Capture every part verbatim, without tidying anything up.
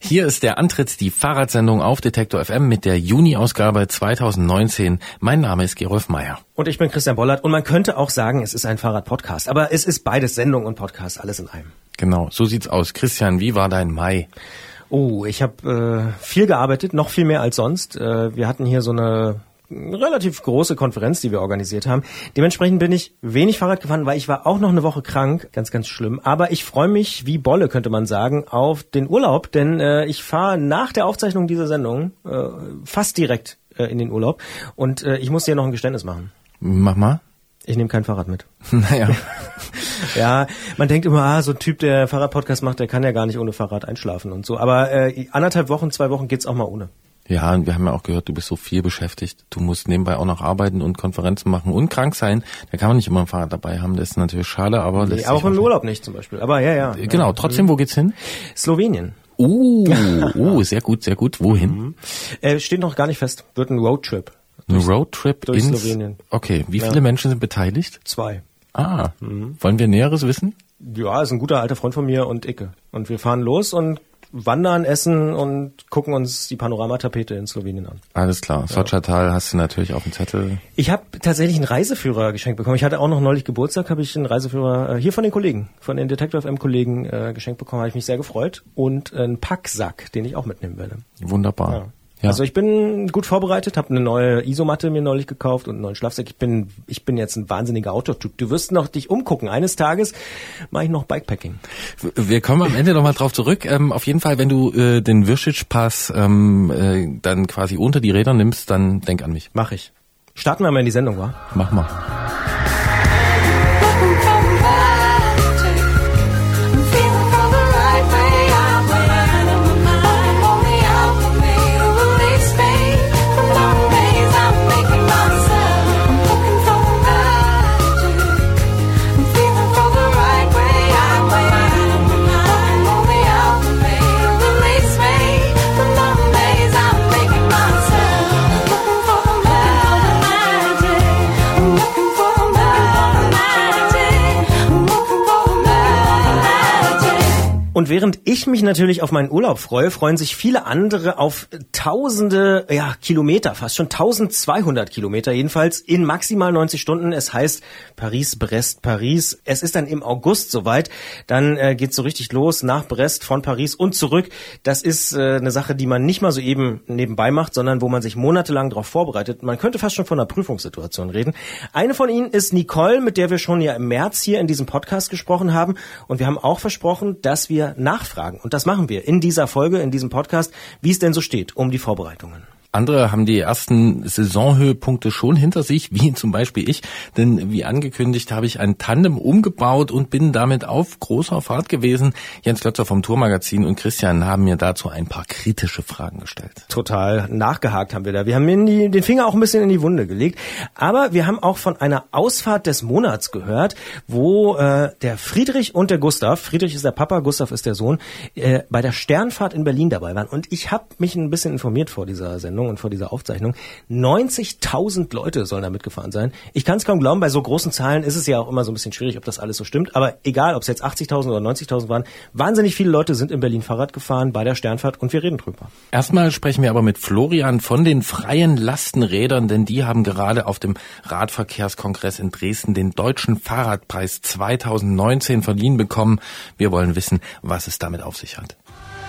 Hier ist der Antritt, die Fahrradsendung auf Detektor F M mit der Juni-Ausgabe zweitausendneunzehn. Mein Name ist Gerolf Meyer. Und ich bin Christian Bollert und man könnte auch sagen, es ist ein Fahrrad-Podcast. Aber es ist beides, Sendung und Podcast, alles in einem. Genau, so sieht's aus. Christian, wie war dein Mai? Oh, ich habe äh, viel gearbeitet, noch viel mehr als sonst. Äh, wir hatten hier so eine relativ große Konferenz, die wir organisiert haben. Dementsprechend bin ich wenig Fahrrad gefahren, weil ich war auch noch eine Woche krank. Ganz, ganz schlimm. Aber ich freue mich wie Bolle, könnte man sagen, auf den Urlaub. Denn äh, ich fahre nach der Aufzeichnung dieser Sendung äh, fast direkt äh, in den Urlaub. Und äh, ich muss dir noch ein Geständnis machen. Mach mal. Ich nehme kein Fahrrad mit. Naja. Ja, man denkt immer, ah, so ein Typ, der Fahrradpodcast macht, der kann ja gar nicht ohne Fahrrad einschlafen und so. Aber äh, anderthalb Wochen, zwei Wochen geht's auch mal ohne. Ja, und wir haben ja auch gehört, du bist so viel beschäftigt. Du musst nebenbei auch noch arbeiten und Konferenzen machen und krank sein. Da kann man nicht immer ein Fahrrad dabei haben. Das ist natürlich schade, aber... Nee, auch im Urlaub nicht zum Beispiel. Aber ja, ja. Genau, trotzdem, wo geht's hin? Slowenien. Uh, oh, sehr gut, sehr gut. Wohin? Mhm. Äh, steht noch gar nicht fest. Wird ein Roadtrip. Ein Roadtrip durch ins, Slowenien. Okay, wie viele ja. Menschen sind beteiligt? Zwei. Ah, mhm. Wollen wir Näheres wissen? Ja, ist ein guter alter Freund von mir und Icke. Und wir fahren los und wandern, essen und gucken uns die Panoramatapete in Slowenien an. Alles klar. Sotschatal hast du natürlich auf dem Zettel. Ich habe tatsächlich einen Reiseführer geschenkt bekommen. Ich hatte auch noch neulich Geburtstag, habe ich einen Reiseführer äh, hier von den Kollegen, von den Detektor F M Kollegen äh, geschenkt bekommen. Habe ich mich sehr gefreut. Und äh, einen Packsack, den ich auch mitnehmen werde. Wunderbar. Ja. Ja. Also ich bin gut vorbereitet, habe eine neue Isomatte mir neulich gekauft und einen neuen Schlafsack. Ich bin ich bin jetzt ein wahnsinniger Outdoor-Typ. Du wirst noch dich umgucken. Eines Tages mache ich noch Bikepacking. Wir kommen am Ende nochmal drauf zurück. Ähm, auf jeden Fall, wenn du äh, den Vršić-Pass ähm, äh, dann quasi unter die Räder nimmst, dann denk an mich. Mach ich. Starten wir mal in die Sendung, wa? Mach mal. Und während ich mich natürlich auf meinen Urlaub freue, freuen sich viele andere auf tausende ja, Kilometer, fast schon tausendzweihundert Kilometer jedenfalls, in maximal neunzig Stunden. Es heißt Paris, Brest, Paris. Es ist dann im August soweit. Dann äh, geht's so richtig los nach Brest, von Paris und zurück. Das ist äh, eine Sache, die man nicht mal so eben nebenbei macht, sondern wo man sich monatelang darauf vorbereitet. Man könnte fast schon von einer Prüfungssituation reden. Eine von ihnen ist Nicole, mit der wir schon ja im März hier in diesem Podcast gesprochen haben. Und wir haben auch versprochen, dass wir nachfragen. Und das machen wir in dieser Folge, in diesem Podcast, wie es denn so steht um die Vorbereitungen. Andere haben die ersten Saisonhöhepunkte schon hinter sich, wie zum Beispiel ich. Denn wie angekündigt habe ich ein Tandem umgebaut und bin damit auf großer Fahrt gewesen. Jens Klötzer vom Tourmagazin und Christian haben mir dazu ein paar kritische Fragen gestellt. Total nachgehakt haben wir da. Wir haben in die, den Finger auch ein bisschen in die Wunde gelegt. Aber wir haben auch von einer Ausfahrt des Monats gehört, wo äh, der Friedrich und der Gustav, Friedrich ist der Papa, Gustav ist der Sohn, äh, bei der Sternfahrt in Berlin dabei waren. Und ich habe mich ein bisschen informiert vor dieser Sendung und vor dieser Aufzeichnung. neunzigtausend Leute sollen da mitgefahren sein. Ich kann es kaum glauben, bei so großen Zahlen ist es ja auch immer so ein bisschen schwierig, ob das alles so stimmt. Aber egal, ob es jetzt achtzigtausend oder neunzigtausend waren, wahnsinnig viele Leute sind in Berlin Fahrrad gefahren bei der Sternfahrt und wir reden drüber. Erstmal sprechen wir aber mit Florian von den Freien Lastenrädern, denn die haben gerade auf dem Radverkehrskongress in Dresden den Deutschen Fahrradpreis zweitausendneunzehn verliehen bekommen. Wir wollen wissen, was es damit auf sich hat.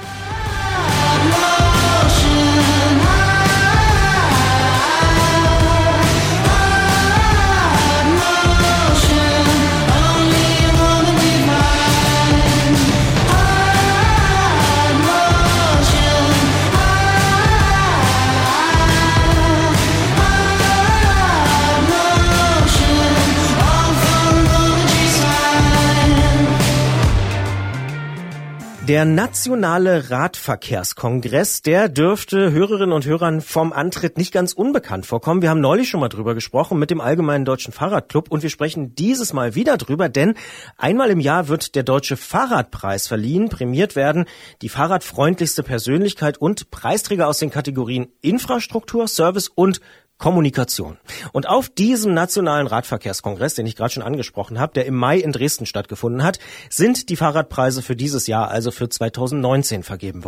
Der Nationale Radverkehrskongress, der dürfte Hörerinnen und Hörern vom Antritt nicht ganz unbekannt vorkommen. Wir haben neulich schon mal drüber gesprochen mit dem Allgemeinen Deutschen Fahrradclub und wir sprechen dieses Mal wieder drüber, denn einmal im Jahr wird der Deutsche Fahrradpreis verliehen. Prämiert werden die fahrradfreundlichste Persönlichkeit und Preisträger aus den Kategorien Infrastruktur, Service und Kommunikation. Und auf diesem Nationalen Radverkehrskongress, den ich gerade schon angesprochen habe, der im Mai in Dresden stattgefunden hat, sind die Fahrradpreise für dieses Jahr, also für zweitausendneunzehn, vergeben worden.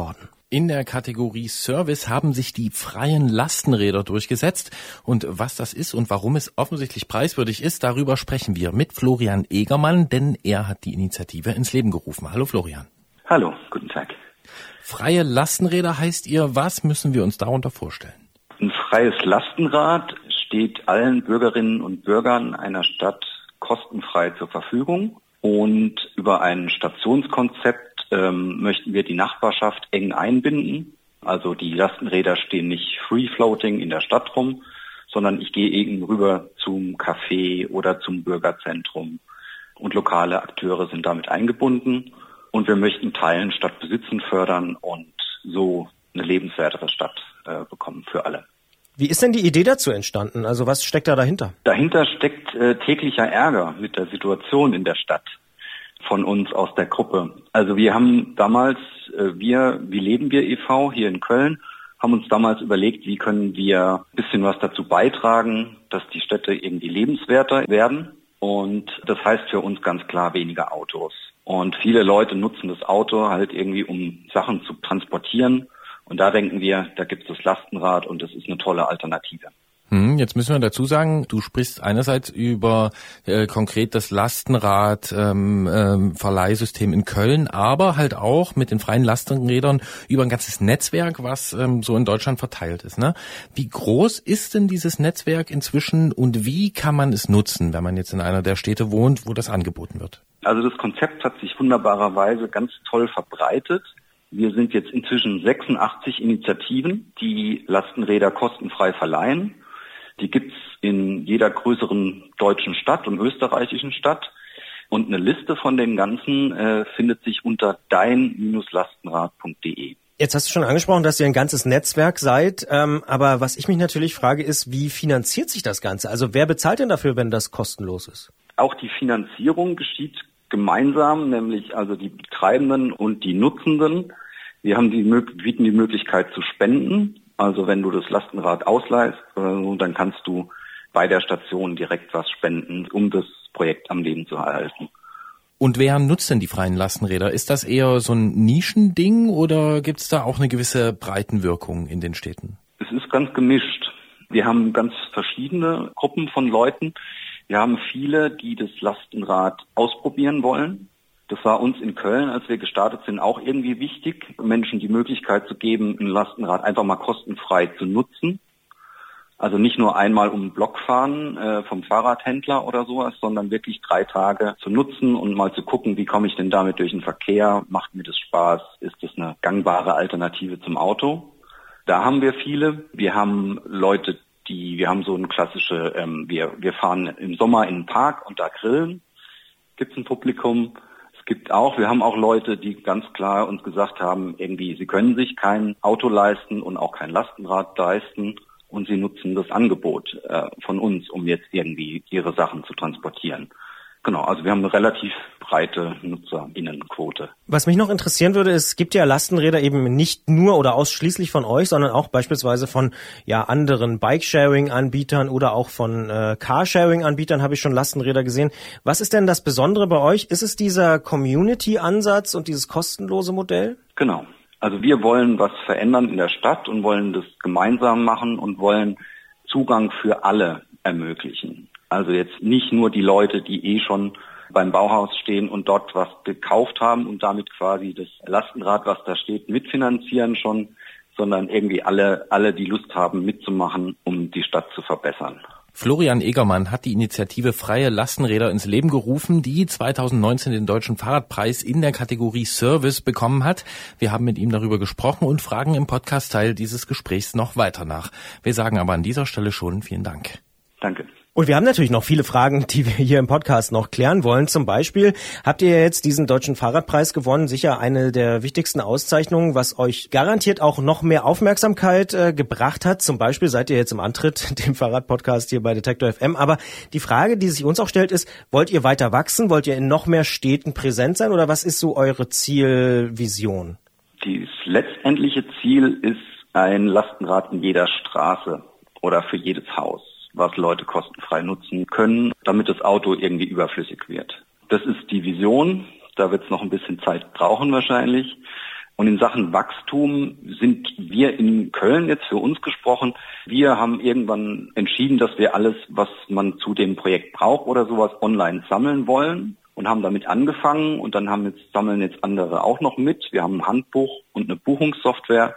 In der Kategorie Service haben sich die freien Lastenräder durchgesetzt. Und was das ist und warum es offensichtlich preiswürdig ist, darüber sprechen wir mit Florian Egermann, denn er hat die Initiative ins Leben gerufen. Hallo Florian. Hallo, guten Tag. Freie Lastenräder heißt ihr, was müssen wir uns darunter vorstellen? Ein freies Lastenrad steht allen Bürgerinnen und Bürgern einer Stadt kostenfrei zur Verfügung. Und über ein Stationskonzept ähm, möchten wir die Nachbarschaft eng einbinden. Also die Lastenräder stehen nicht free-floating in der Stadt rum, sondern ich gehe eben rüber zum Café oder zum Bürgerzentrum. Und lokale Akteure sind damit eingebunden. Und wir möchten Teilen statt Besitzen fördern und so eine lebenswertere Stadt äh, bekommen für alle. Wie ist denn die Idee dazu entstanden? Also was steckt da dahinter? Dahinter steckt äh, täglicher Ärger mit der Situation in der Stadt von uns aus der Gruppe. Also wir haben damals, äh, wir, Wie leben wir e V hier in Köln, haben uns damals überlegt, wie können wir ein bisschen was dazu beitragen, dass die Städte irgendwie lebenswerter werden. Und das heißt für uns ganz klar weniger Autos. Und viele Leute nutzen das Auto halt irgendwie, um Sachen zu transportieren. Und da denken wir, da gibt es das Lastenrad und das ist eine tolle Alternative. Hm, jetzt müssen wir dazu sagen, du sprichst einerseits über äh, konkret das Lastenrad ähm, ähm, Verleihsystem in Köln, aber halt auch mit den freien Lastenrädern über ein ganzes Netzwerk, was ähm, so in Deutschland verteilt ist. Ne? Wie groß ist denn dieses Netzwerk inzwischen und wie kann man es nutzen, wenn man jetzt in einer der Städte wohnt, wo das angeboten wird? Also das Konzept hat sich wunderbarerweise ganz toll verbreitet. Wir sind jetzt inzwischen sechsundachtzig Initiativen, die Lastenräder kostenfrei verleihen. Die gibt's in jeder größeren deutschen Stadt und österreichischen Stadt. Und eine Liste von den ganzen äh, findet sich unter dein Lastenrad punkt de. Jetzt hast du schon angesprochen, dass ihr ein ganzes Netzwerk seid. Ähm, aber was ich mich natürlich frage, ist, wie finanziert sich das Ganze? Also wer bezahlt denn dafür, wenn das kostenlos ist? Auch die Finanzierung geschieht gemeinsam, nämlich also die Betreibenden und die Nutzenden. Wir haben die, bieten die Möglichkeit zu spenden. Also wenn du das Lastenrad ausleihst, dann kannst du bei der Station direkt was spenden, um das Projekt am Leben zu erhalten. Und wer nutzt denn die freien Lastenräder? Ist das eher so ein Nischending oder gibt es da auch eine gewisse Breitenwirkung in den Städten? Es ist ganz gemischt. Wir haben ganz verschiedene Gruppen von Leuten. Wir haben viele, die das Lastenrad ausprobieren wollen. Das war uns in Köln, als wir gestartet sind, auch irgendwie wichtig, Menschen die Möglichkeit zu geben, ein Lastenrad einfach mal kostenfrei zu nutzen. Also nicht nur einmal um den Block fahren äh, vom Fahrradhändler oder sowas, sondern wirklich drei Tage zu nutzen und mal zu gucken, wie komme ich denn damit durch den Verkehr? Macht mir das Spaß? Ist das eine gangbare Alternative zum Auto? Da haben wir viele. Wir haben Leute, die, wir haben so eine klassische, ähm, wir, wir fahren im Sommer in den Park und da grillen. Gibt es ein Publikum. Es gibt auch, wir haben auch Leute, die ganz klar uns gesagt haben, irgendwie, sie können sich kein Auto leisten und auch kein Lastenrad leisten und sie nutzen das Angebot äh, von uns, um jetzt irgendwie ihre Sachen zu transportieren. Genau, also wir haben eine relativ breite NutzerInnenquote. Was mich noch interessieren würde, es gibt ja Lastenräder eben nicht nur oder ausschließlich von euch, sondern auch beispielsweise von ja anderen Bike-Sharing-Anbietern oder auch von äh, Carsharing-Anbietern habe ich schon Lastenräder gesehen. Was ist denn das Besondere bei euch? Ist es dieser Community-Ansatz und dieses kostenlose Modell? Genau. Also wir wollen was verändern in der Stadt und wollen das gemeinsam machen und wollen Zugang für alle ermöglichen. Also jetzt nicht nur die Leute, die eh schon beim Bauhaus stehen und dort was gekauft haben und damit quasi das Lastenrad, was da steht, mitfinanzieren schon, sondern irgendwie alle, alle, die Lust haben, mitzumachen, um die Stadt zu verbessern. Florian Egermann hat die Initiative Freie Lastenräder ins Leben gerufen, die zweitausendneunzehn den Deutschen Fahrradpreis in der Kategorie Service bekommen hat. Wir haben mit ihm darüber gesprochen und fragen im Podcast-Teil dieses Gesprächs noch weiter nach. Wir sagen aber an dieser Stelle schon vielen Dank. Danke. Und wir haben natürlich noch viele Fragen, die wir hier im Podcast noch klären wollen. Zum Beispiel habt ihr jetzt diesen Deutschen Fahrradpreis gewonnen. Sicher eine der wichtigsten Auszeichnungen, was euch garantiert auch noch mehr Aufmerksamkeit äh, gebracht hat. Zum Beispiel seid ihr jetzt im Antritt, dem Fahrradpodcast hier bei Detektor F M. Aber die Frage, die sich uns auch stellt, ist, wollt ihr weiter wachsen? Wollt ihr in noch mehr Städten präsent sein? Oder was ist so eure Zielvision? Das letztendliche Ziel ist ein Lastenrad in jeder Straße oder für jedes Haus, was Leute kostenfrei nutzen können, damit das Auto irgendwie überflüssig wird. Das ist die Vision. Da wird es noch ein bisschen Zeit brauchen wahrscheinlich. Und in Sachen Wachstum sind wir in Köln jetzt für uns gesprochen. Wir haben irgendwann entschieden, dass wir alles, was man zu dem Projekt braucht oder sowas, online sammeln wollen und haben damit angefangen. Und dann haben jetzt, sammeln jetzt andere auch noch mit. Wir haben ein Handbuch und eine Buchungssoftware.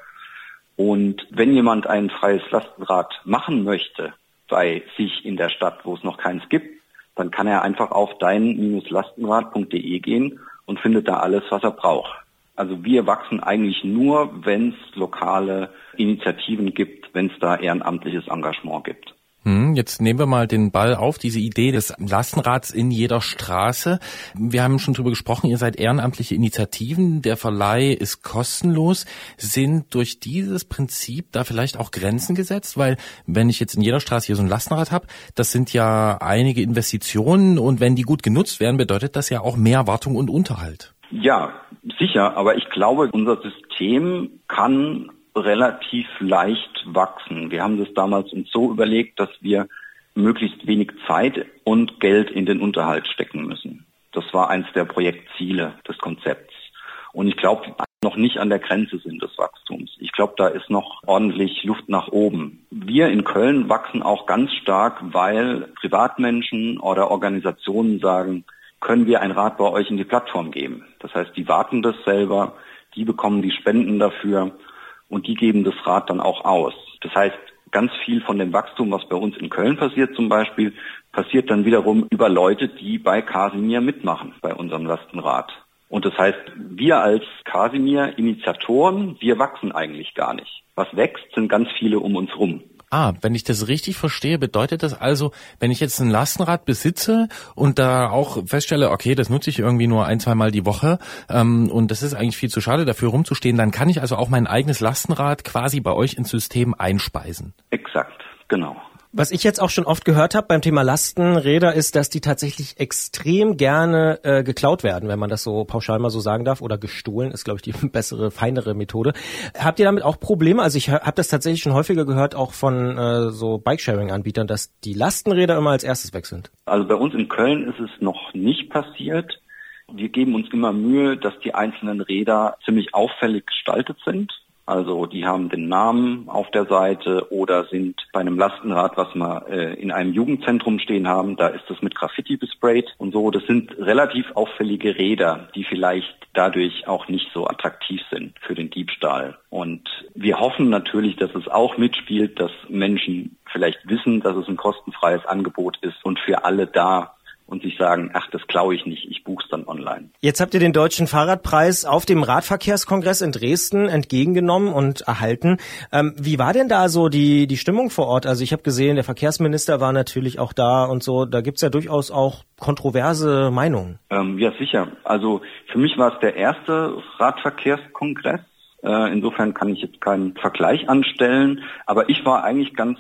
Und wenn jemand ein freies Lastenrad machen möchte bei sich in der Stadt, wo es noch keins gibt, dann kann er einfach auf dein Bindestrich lastenrad punkt de gehen und findet da alles, was er braucht. Also wir wachsen eigentlich nur, wenn es lokale Initiativen gibt, wenn es da ehrenamtliches Engagement gibt. Hm, jetzt nehmen wir mal den Ball auf, diese Idee des Lastenrads in jeder Straße. Wir haben schon drüber gesprochen, ihr seid ehrenamtliche Initiativen, der Verleih ist kostenlos. Sind durch dieses Prinzip da vielleicht auch Grenzen gesetzt? Weil wenn ich jetzt in jeder Straße hier so ein Lastenrad habe, das sind ja einige Investitionen und wenn die gut genutzt werden, bedeutet das ja auch mehr Wartung und Unterhalt. Ja, sicher, aber ich glaube, unser System kann relativ leicht wachsen. Wir haben das damals uns so überlegt, dass wir möglichst wenig Zeit und Geld in den Unterhalt stecken müssen. Das war eins der Projektziele des Konzepts. Und ich glaube, noch nicht an der Grenze sind des Wachstums. Ich glaube, da ist noch ordentlich Luft nach oben. Wir in Köln wachsen auch ganz stark, weil Privatmenschen oder Organisationen sagen, können wir ein Rad bei euch in die Plattform geben. Das heißt, die warten das selber, die bekommen die Spenden dafür und die geben das Rad dann auch aus. Das heißt, ganz viel von dem Wachstum, was bei uns in Köln passiert zum Beispiel, passiert dann wiederum über Leute, die bei Casimir mitmachen, bei unserem Lastenrad. Und das heißt, wir als Casimir-Initiatoren, wir wachsen eigentlich gar nicht. Was wächst, sind ganz viele um uns rum. Ah, wenn ich das richtig verstehe, bedeutet das also, wenn ich jetzt ein Lastenrad besitze und da auch feststelle, okay, das nutze ich irgendwie nur ein, zwei Mal die Woche ähm, und das ist eigentlich viel zu schade, dafür rumzustehen, dann kann ich also auch mein eigenes Lastenrad quasi bei euch ins System einspeisen. Exakt, genau. Was ich jetzt auch schon oft gehört habe beim Thema Lastenräder ist, dass die tatsächlich extrem gerne äh, geklaut werden, wenn man das so pauschal mal so sagen darf, oder gestohlen ist, glaube ich, die bessere, feinere Methode. Habt ihr damit auch Probleme? Also ich habe das tatsächlich schon häufiger gehört, auch von äh, so Bikesharing-Anbietern, dass die Lastenräder immer als erstes weg sind. Also bei uns in Köln ist es noch nicht passiert. Wir geben uns immer Mühe, dass die einzelnen Räder ziemlich auffällig gestaltet sind. Also die haben den Namen auf der Seite oder sind bei einem Lastenrad, was wir äh, in einem Jugendzentrum stehen haben, da ist das mit Graffiti besprayt und so. Das sind relativ auffällige Räder, die vielleicht dadurch auch nicht so attraktiv sind für den Diebstahl. Und wir hoffen natürlich, dass es auch mitspielt, dass Menschen vielleicht wissen, dass es ein kostenfreies Angebot ist und für alle da und sich sagen, ach, das klaue ich nicht, ich buche es dann online. Jetzt habt ihr den Deutschen Fahrradpreis auf dem Radverkehrskongress in Dresden entgegengenommen und erhalten. Ähm, wie war denn da so die die Stimmung vor Ort? Also ich habe gesehen, der Verkehrsminister war natürlich auch da und so. Da gibt's ja durchaus auch kontroverse Meinungen. Ähm, ja, sicher. Also für mich war es der erste Radverkehrskongress. Äh, insofern kann ich jetzt keinen Vergleich anstellen. Aber ich war eigentlich ganz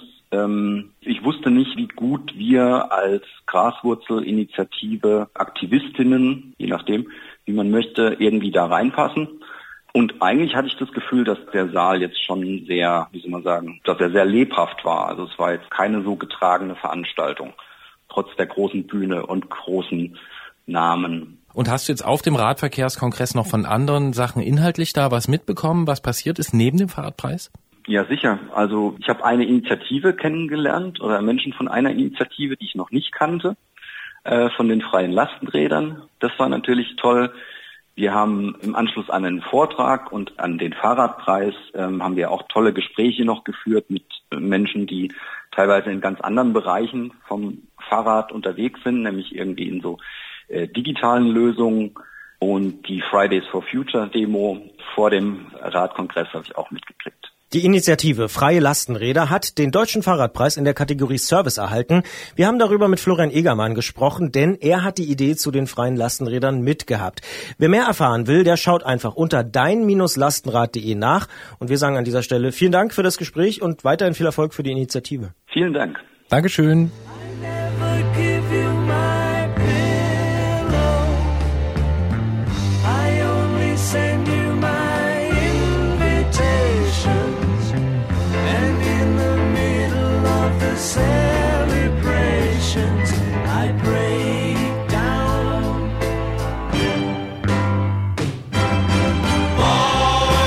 Ich wusste nicht, wie gut wir als Graswurzelinitiative, Aktivistinnen, je nachdem, wie man möchte, irgendwie da reinpassen. Und eigentlich hatte ich das Gefühl, dass der Saal jetzt schon sehr, wie soll man sagen, dass er sehr lebhaft war. Also es war jetzt keine so getragene Veranstaltung, trotz der großen Bühne und großen Namen. Und hast du jetzt auf dem Radverkehrskongress noch von anderen Sachen inhaltlich da was mitbekommen, was passiert ist neben dem Fahrradpreis? Ja, sicher. Also ich habe eine Initiative kennengelernt oder Menschen von einer Initiative, die ich noch nicht kannte, äh, von den freien Lastenrädern. Das war natürlich toll. Wir haben im Anschluss an einen Vortrag und an den Fahrradpreis ähm, haben wir auch tolle Gespräche noch geführt mit Menschen, die teilweise in ganz anderen Bereichen vom Fahrrad unterwegs sind, nämlich irgendwie in so äh, digitalen Lösungen. Und die Fridays for Future Demo vor dem Radkongress habe ich auch mitgekriegt. Die Initiative Freie Lastenräder hat den Deutschen Fahrradpreis in der Kategorie Service erhalten. Wir haben darüber mit Florian Egermann gesprochen, denn er hat die Idee zu den freien Lastenrädern mitgehabt. Wer mehr erfahren will, der schaut einfach unter dein Bindestrich lastenrad punkt de nach. Und wir sagen an dieser Stelle vielen Dank für das Gespräch und weiterhin viel Erfolg für die Initiative. Vielen Dank. Dankeschön. Boy,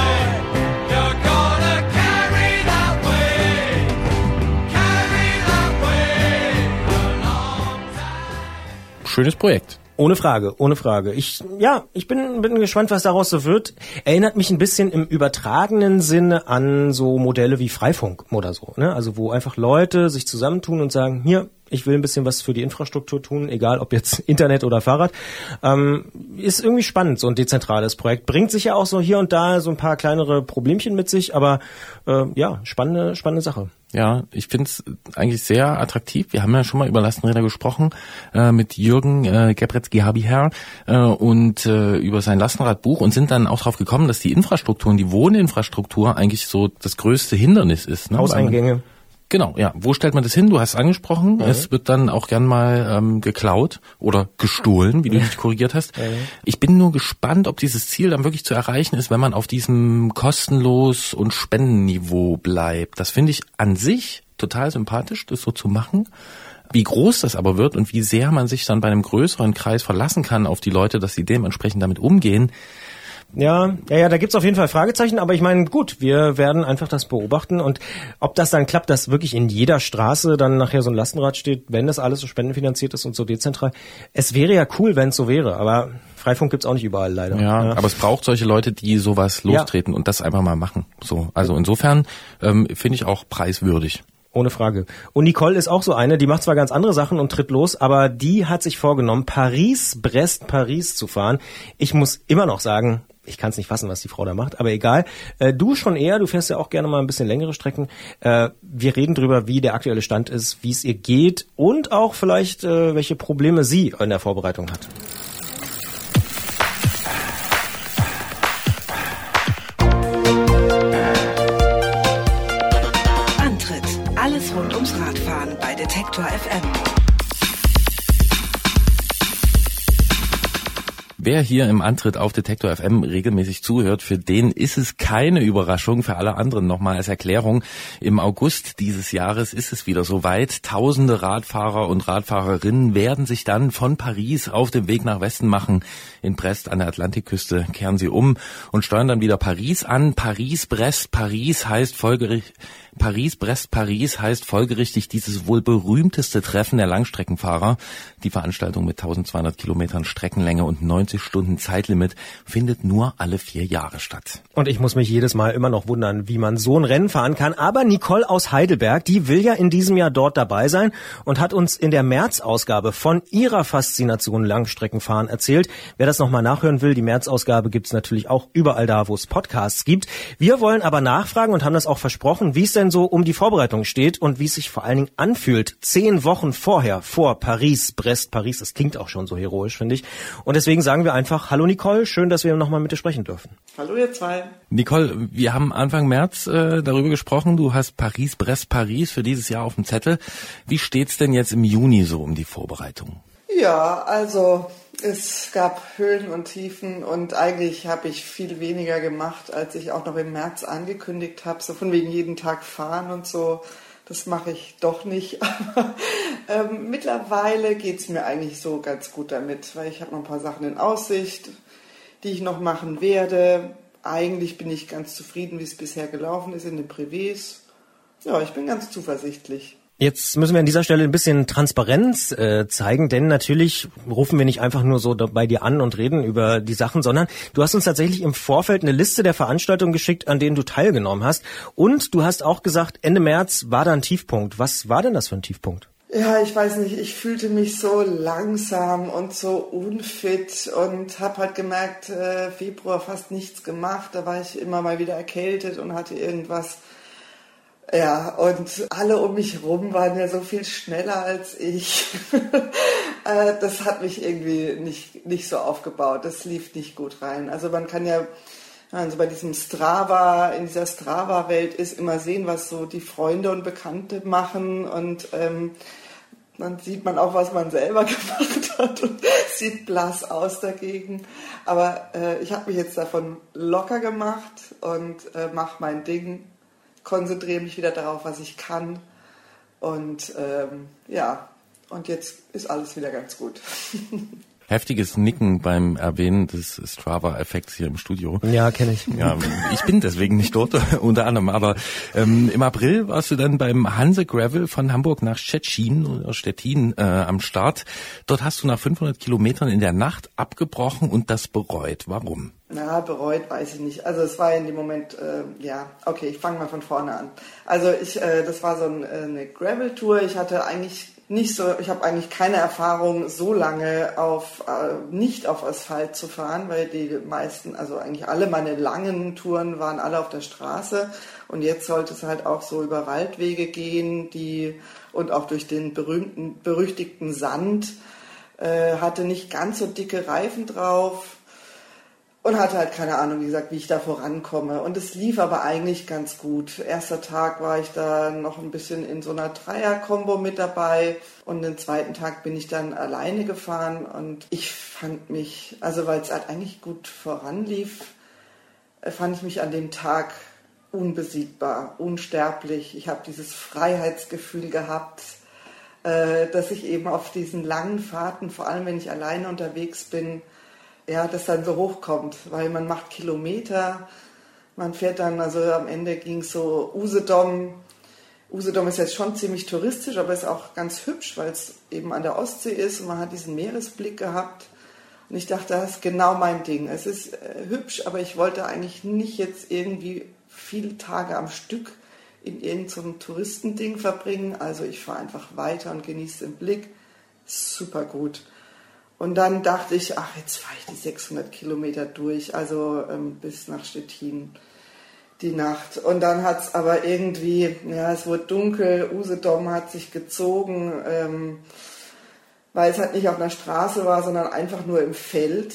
schönes Projekt. Ohne Frage, ohne Frage. Ich, ja, ich bin, bin gespannt, was daraus so wird. Erinnert mich ein bisschen im übertragenen Sinne an so Modelle wie Freifunk oder so, ne? Also wo einfach Leute sich zusammentun und sagen, hier, ich will ein bisschen was für die Infrastruktur tun, egal ob jetzt Internet oder Fahrrad. Ähm, ist irgendwie spannend, so ein dezentrales Projekt. Bringt sich ja auch so hier und da so ein paar kleinere Problemchen mit sich, aber äh, ja, spannende, spannende Sache. Ja, ich finde es eigentlich sehr attraktiv. Wir haben ja schon mal über Lastenräder gesprochen äh, mit Jürgen äh, Gebretz-Gehabiher äh, und äh, über sein Lastenradbuch und sind dann auch drauf gekommen, dass die Infrastruktur und die Wohninfrastruktur eigentlich so das größte Hindernis ist. Ne? Hauseingänge. Genau, ja. Wo stellt man das hin? Du hast es angesprochen. Mhm. Es wird dann auch gern mal ähm, geklaut oder gestohlen, wie du dich korrigiert hast. Mhm. Ich bin nur gespannt, ob dieses Ziel dann wirklich zu erreichen ist, wenn man auf diesem kostenlos und Spendenniveau bleibt. Das finde ich an sich total sympathisch, das so zu machen. Wie groß das aber wird und wie sehr man sich dann bei einem größeren Kreis verlassen kann auf die Leute, dass sie dementsprechend damit umgehen. Ja, ja, ja, da gibt's auf jeden Fall Fragezeichen, aber ich meine, gut, wir werden einfach das beobachten und ob das dann klappt, dass wirklich in jeder Straße dann nachher so ein Lastenrad steht, wenn das alles so spendenfinanziert ist und so dezentral. Es wäre ja cool, wenn es so wäre, aber Freifunk gibt's auch nicht überall leider. Ja, ja, aber es braucht solche Leute, die sowas lostreten ja. und das einfach mal machen. So, also insofern ähm, finde ich auch preiswürdig. Ohne Frage. Und Nicole ist auch so eine, die macht zwar ganz andere Sachen und tritt los, aber die hat sich vorgenommen, Paris, Brest, Paris zu fahren. Ich muss immer noch sagen, ich kann es nicht fassen, was die Frau da macht, aber egal. Äh, du schon eher, du fährst ja auch gerne mal ein bisschen längere Strecken. Äh, wir reden drüber, wie der aktuelle Stand ist, wie es ihr geht und auch vielleicht, äh, welche Probleme sie in der Vorbereitung hat. Antritt. Alles rund ums Radfahren bei Detektor F M. Wer hier im Antritt auf Detektor F M regelmäßig zuhört, für den ist es keine Überraschung. Für alle anderen nochmal als Erklärung. Im August dieses Jahres ist es wieder soweit. Tausende Radfahrer und Radfahrerinnen werden sich dann von Paris auf den Weg nach Westen machen. In Brest an der Atlantikküste kehren sie um und steuern dann wieder Paris an. Paris, Brest, Paris heißt folgerichtig. Paris, Brest, Paris heißt folgerichtig dieses wohl berühmteste Treffen der Langstreckenfahrer. Die Veranstaltung mit eintausendzweihundert Kilometern Streckenlänge und neunzig Stunden Zeitlimit findet nur alle vier Jahre statt. Und ich muss mich jedes Mal immer noch wundern, wie man so ein Rennen fahren kann. Aber Nicole aus Heidelberg, die will ja in diesem Jahr dort dabei sein und hat uns in der März-Ausgabe von ihrer Faszination Langstreckenfahren erzählt. Wer das nochmal nachhören will, die März-Ausgabe gibt's natürlich auch überall da, wo es Podcasts gibt. Wir wollen aber nachfragen und haben das auch versprochen, wie es denn so um die Vorbereitung steht und wie es sich vor allen Dingen anfühlt. Zehn Wochen vorher, vor Paris, Brest, Paris. Das klingt auch schon so heroisch, finde ich. Und deswegen sagen wir einfach, hallo Nicole, schön, dass wir nochmal mit dir sprechen dürfen. Hallo ihr zwei. Nicole, wir haben Anfang März äh, darüber gesprochen. Du hast Paris, Brest, Paris für dieses Jahr auf dem Zettel. Wie steht's denn jetzt im Juni so um die Vorbereitung? Ja, also es gab Höhen und Tiefen und eigentlich habe ich viel weniger gemacht, als ich auch noch im März angekündigt habe. So von wegen jeden Tag fahren und so. Das mache ich doch nicht. Aber ähm, mittlerweile geht's mir eigentlich so ganz gut damit, weil ich habe noch ein paar Sachen in Aussicht, die ich noch machen werde. Eigentlich bin ich ganz zufrieden, wie es bisher gelaufen ist in den Privés. Ja, ich bin ganz zuversichtlich. Jetzt müssen wir an dieser Stelle ein bisschen Transparenz äh, zeigen, denn natürlich rufen wir nicht einfach nur so bei dir an und reden über die Sachen, sondern du hast uns tatsächlich im Vorfeld eine Liste der Veranstaltungen geschickt, an denen du teilgenommen hast. Und du hast auch gesagt, Ende März war da ein Tiefpunkt. Was war denn das für ein Tiefpunkt? Ja, ich weiß nicht, ich fühlte mich so langsam und so unfit und habe halt gemerkt, äh, Februar fast nichts gemacht. Da war ich immer mal wieder erkältet und hatte irgendwas. Ja, und alle um mich rum waren ja so viel schneller als ich. Das hat mich irgendwie nicht, nicht so aufgebaut. Das lief nicht gut rein. Also man kann ja also bei diesem Strava, in dieser Strava-Welt ist, immer sehen, was so die Freunde und Bekannte machen. Und ähm, dann sieht man auch, was man selber gemacht hat und sieht blass aus dagegen. Aber äh, ich habe mich jetzt davon locker gemacht und äh, mache mein Ding. Konzentriere mich wieder darauf, was ich kann. Und ähm, ja, und jetzt ist alles wieder ganz gut. Heftiges Nicken beim Erwähnen des Strava-Effekts hier im Studio. Ja, kenne ich. Ja, ich bin deswegen nicht dort, unter anderem. Aber ähm, im April warst du dann beim Hanse Gravel von Hamburg nach Stettin oder Stettin äh, am Start. Dort hast du nach fünfhundert Kilometern in der Nacht abgebrochen und das bereut. Warum? Na, bereut weiß ich nicht. Also es war in dem Moment, äh, ja, okay, ich fange mal von vorne an. Also ich, äh, das war so ein, äh, eine Gravel-Tour. Ich hatte eigentlich nicht so, ich habe eigentlich keine Erfahrung, so lange auf äh, nicht auf Asphalt zu fahren, weil die meisten, also eigentlich alle meine langen Touren waren alle auf der Straße und jetzt sollte es halt auch so über Waldwege gehen, die und auch durch den berühmten berüchtigten Sand, äh, hatte nicht ganz so dicke Reifen drauf. Und hatte halt keine Ahnung, wie gesagt, wie ich da vorankomme. Und es lief aber eigentlich ganz gut. Erster Tag war ich da noch ein bisschen in so einer Dreier-Kombo mit dabei. Und den zweiten Tag bin ich dann alleine gefahren. Und ich fand mich, also weil es halt eigentlich gut voranlief, fand ich mich an dem Tag unbesiegbar, unsterblich. Ich habe dieses Freiheitsgefühl gehabt, äh, dass ich eben auf diesen langen Fahrten, vor allem wenn ich alleine unterwegs bin, ja, das dann so hochkommt, weil man macht Kilometer, man fährt dann, also am Ende ging es so Usedom. Usedom ist jetzt schon ziemlich touristisch, aber ist auch ganz hübsch, weil es eben an der Ostsee ist und man hat diesen Meeresblick gehabt. Und ich dachte, das ist genau mein Ding. Es ist äh, hübsch, aber ich wollte eigentlich nicht jetzt irgendwie viele Tage am Stück in irgendeinem Touristending verbringen. Also ich fahre einfach weiter und genieße den Blick. Super gut. Und dann dachte ich, ach, jetzt fahre ich die sechshundert Kilometer durch, also ähm, bis nach Stettin die Nacht. Und dann hat es aber irgendwie, ja, es wurde dunkel, Usedom hat sich gezogen, ähm, weil es halt nicht auf einer Straße war, sondern einfach nur im Feld.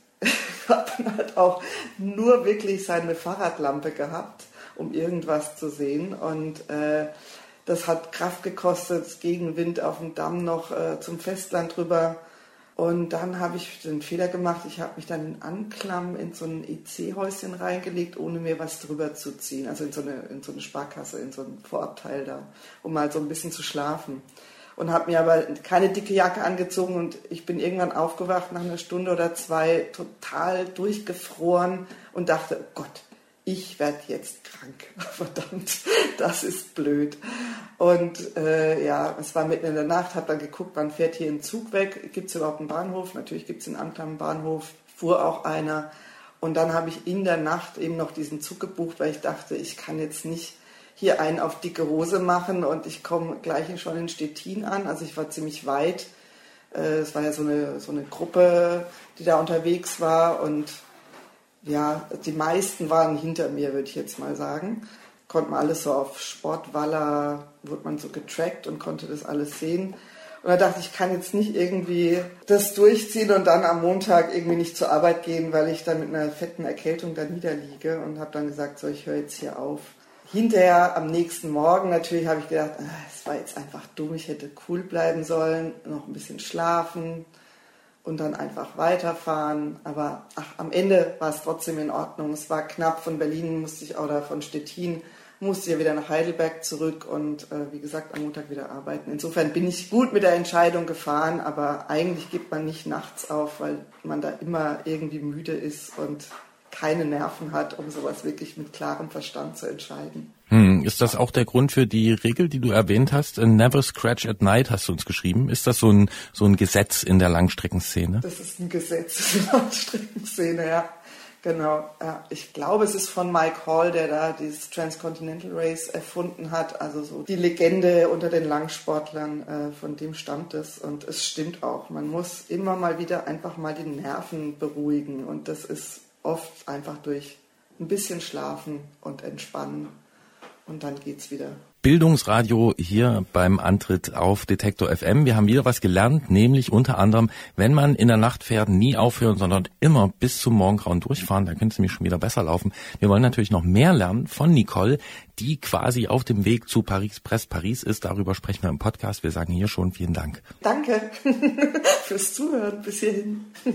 Hat man halt auch nur wirklich seine Fahrradlampe gehabt, um irgendwas zu sehen. Und äh, das hat Kraft gekostet, Gegenwind auf dem Damm noch äh, zum Festland drüber. Und dann habe ich den Fehler gemacht, ich habe mich dann in Anklam in so ein E C-Häuschen reingelegt, ohne mir was drüber zu ziehen. Also in so eine, in so eine Sparkasse, in so ein Vorabteil da, um mal so ein bisschen zu schlafen. Und habe mir aber keine dicke Jacke angezogen und ich bin irgendwann aufgewacht nach einer Stunde oder zwei, total durchgefroren und dachte, oh Gott, ich werde jetzt krank. Verdammt, das ist blöd. Und äh, ja, es war mitten in der Nacht, habe dann geguckt, wann fährt hier ein Zug weg? Gibt es überhaupt einen Bahnhof? Natürlich gibt es in Anklam einen Bahnhof, fuhr auch einer. Und dann habe ich in der Nacht eben noch diesen Zug gebucht, weil ich dachte, ich kann jetzt nicht hier einen auf dicke Hose machen und ich komme gleich schon in Stettin an. Also ich war ziemlich weit. Es war ja so eine, so eine Gruppe, die da unterwegs war und ja, die meisten waren hinter mir, würde ich jetzt mal sagen. Konnte man alles so auf Sportwaller, wurde man so getrackt und konnte das alles sehen. Und da dachte ich, ich kann jetzt nicht irgendwie das durchziehen und dann am Montag irgendwie nicht zur Arbeit gehen, weil ich dann mit einer fetten Erkältung da niederliege und habe dann gesagt, so, ich höre jetzt hier auf. Hinterher am nächsten Morgen natürlich habe ich gedacht, es war jetzt einfach dumm, ich hätte cool bleiben sollen, noch ein bisschen schlafen und dann einfach weiterfahren. Aber ach, am Ende war es trotzdem in Ordnung. Es war knapp, von Berlin musste ich, oder von Stettin musste ich ja wieder nach Heidelberg zurück und äh, wie gesagt am Montag wieder arbeiten. Insofern bin ich gut mit der Entscheidung gefahren, aber eigentlich gibt man nicht nachts auf, weil man da immer irgendwie müde ist und keine Nerven hat, um sowas wirklich mit klarem Verstand zu entscheiden. Hm, ist das auch der Grund für die Regel, die du erwähnt hast? Never scratch at night, hast du uns geschrieben. Ist das so ein, so ein Gesetz in der Langstreckenszene? Das ist ein Gesetz in der Langstreckenszene, ja. Genau. Ja. Ich glaube, es ist von Mike Hall, der da dieses Transcontinental Race erfunden hat. Also so die Legende unter den Langsportlern, äh, von dem stammt es. Und es stimmt auch. Man muss immer mal wieder einfach mal die Nerven beruhigen. Und das ist oft einfach durch ein bisschen schlafen und entspannen. Und dann geht's wieder. Bildungsradio hier beim Antritt auf Detektor F M. Wir haben wieder was gelernt, nämlich unter anderem, wenn man in der Nacht fährt, nie aufhören, sondern immer bis zum Morgengrauen durchfahren. Da könnte es nämlich schon wieder besser laufen. Wir wollen natürlich noch mehr lernen von Nicole, die quasi auf dem Weg zu Paris-Brest Paris ist. Darüber sprechen wir im Podcast. Wir sagen hier schon vielen Dank. Danke fürs Zuhören bis hierhin.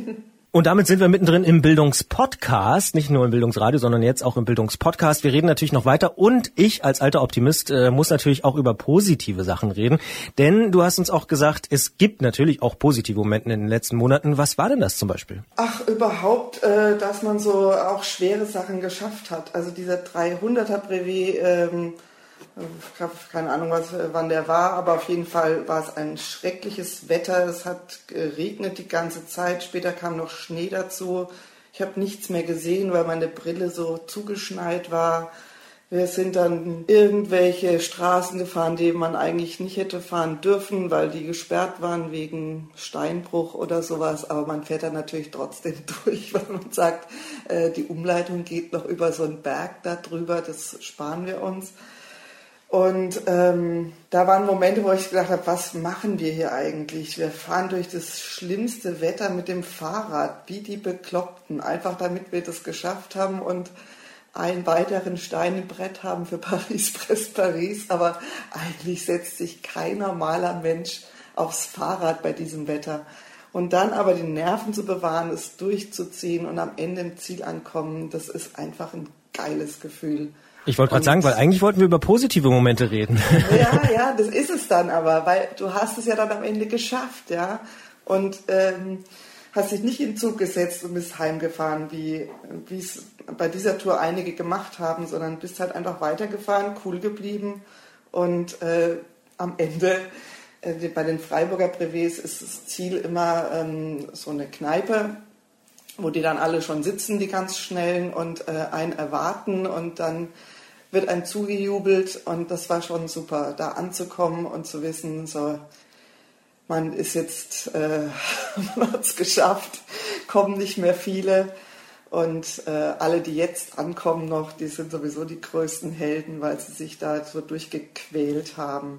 Und damit sind wir mittendrin im Bildungspodcast, nicht nur im Bildungsradio, sondern jetzt auch im Bildungspodcast. Wir reden natürlich noch weiter und ich als alter Optimist äh, muss natürlich auch über positive Sachen reden, denn du hast uns auch gesagt, es gibt natürlich auch positive Momente in den letzten Monaten. Was war denn das zum Beispiel? Ach, überhaupt, äh, dass man so auch schwere Sachen geschafft hat. Also dieser dreihunderter-Brevet, ähm, ich habe keine Ahnung, was, wann der war, aber auf jeden Fall war es ein schreckliches Wetter. Es hat geregnet die ganze Zeit. Später kam noch Schnee dazu. Ich habe nichts mehr gesehen, weil meine Brille so zugeschneit war. Wir sind dann irgendwelche Straßen gefahren, die man eigentlich nicht hätte fahren dürfen, weil die gesperrt waren wegen Steinbruch oder sowas. Aber man fährt dann natürlich trotzdem durch, weil man sagt, äh, die Umleitung geht noch über so einen Berg da drüber. Das sparen wir uns. Und ähm, da waren Momente, wo ich gedacht habe, was machen wir hier eigentlich? Wir fahren durch das schlimmste Wetter mit dem Fahrrad, wie die Bekloppten, einfach damit wir das geschafft haben und einen weiteren Stein im Brett haben für Paris-Brest-Paris. Aber eigentlich setzt sich kein normaler Mensch aufs Fahrrad bei diesem Wetter. Und dann aber die Nerven zu bewahren, es durchzuziehen und am Ende im Ziel ankommen, das ist einfach ein geiles Gefühl. Ich wollte gerade sagen, weil eigentlich wollten wir über positive Momente reden. Ja, ja, das ist es dann aber, weil du hast es ja dann am Ende geschafft, ja, und ähm, hast dich nicht in den Zug gesetzt und bist heimgefahren, wie es bei dieser Tour einige gemacht haben, sondern bist halt einfach weitergefahren, cool geblieben und äh, am Ende äh, bei den Freiburger Brevets ist das Ziel immer ähm, so eine Kneipe, wo die dann alle schon sitzen, die ganz Schnellen, und äh, einen erwarten und dann wird einem zugejubelt und das war schon super, da anzukommen und zu wissen, so, man ist jetzt, äh, man hat es geschafft, kommen nicht mehr viele und äh, alle, die jetzt ankommen noch, die sind sowieso die größten Helden, weil sie sich da so durchgequält haben.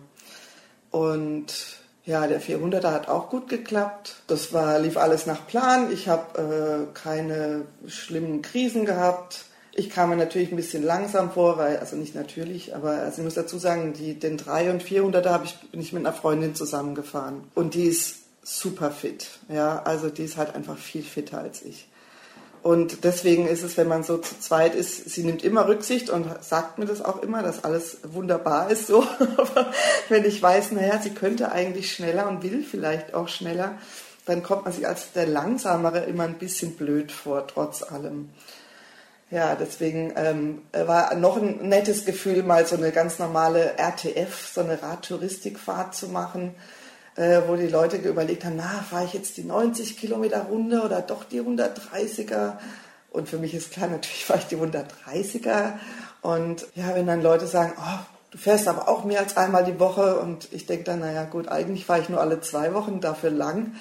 Und ja, der vierhunderter hat auch gut geklappt. Das war, lief alles nach Plan. Ich habe äh, keine schlimmen Krisen gehabt. Ich kam mir natürlich ein bisschen langsam vor, weil, also nicht natürlich, aber also ich muss dazu sagen, die, den drei- und vierhunderter hab ich, bin ich mit einer Freundin zusammengefahren. Und die ist super fit. Ja, also die ist halt einfach viel fitter als ich. Und deswegen ist es, wenn man so zu zweit ist, sie nimmt immer Rücksicht und sagt mir das auch immer, dass alles wunderbar ist so. Aber wenn ich weiß, naja, sie könnte eigentlich schneller und will vielleicht auch schneller, dann kommt man sich als der Langsamere immer ein bisschen blöd vor, trotz allem. Ja, deswegen ähm, war noch ein nettes Gefühl, mal so eine ganz normale R T F, so eine Radtouristikfahrt zu machen, äh, wo die Leute überlegt haben, na, fahre ich jetzt die neunzig Kilometer Runde oder doch die hundertdreißiger? Und für mich ist klar, natürlich fahre ich die hundertdreißiger. Und ja, wenn dann Leute sagen, oh, du fährst aber auch mehr als einmal die Woche, und ich denke dann, naja gut, eigentlich fahre ich nur alle zwei Wochen, dafür lang.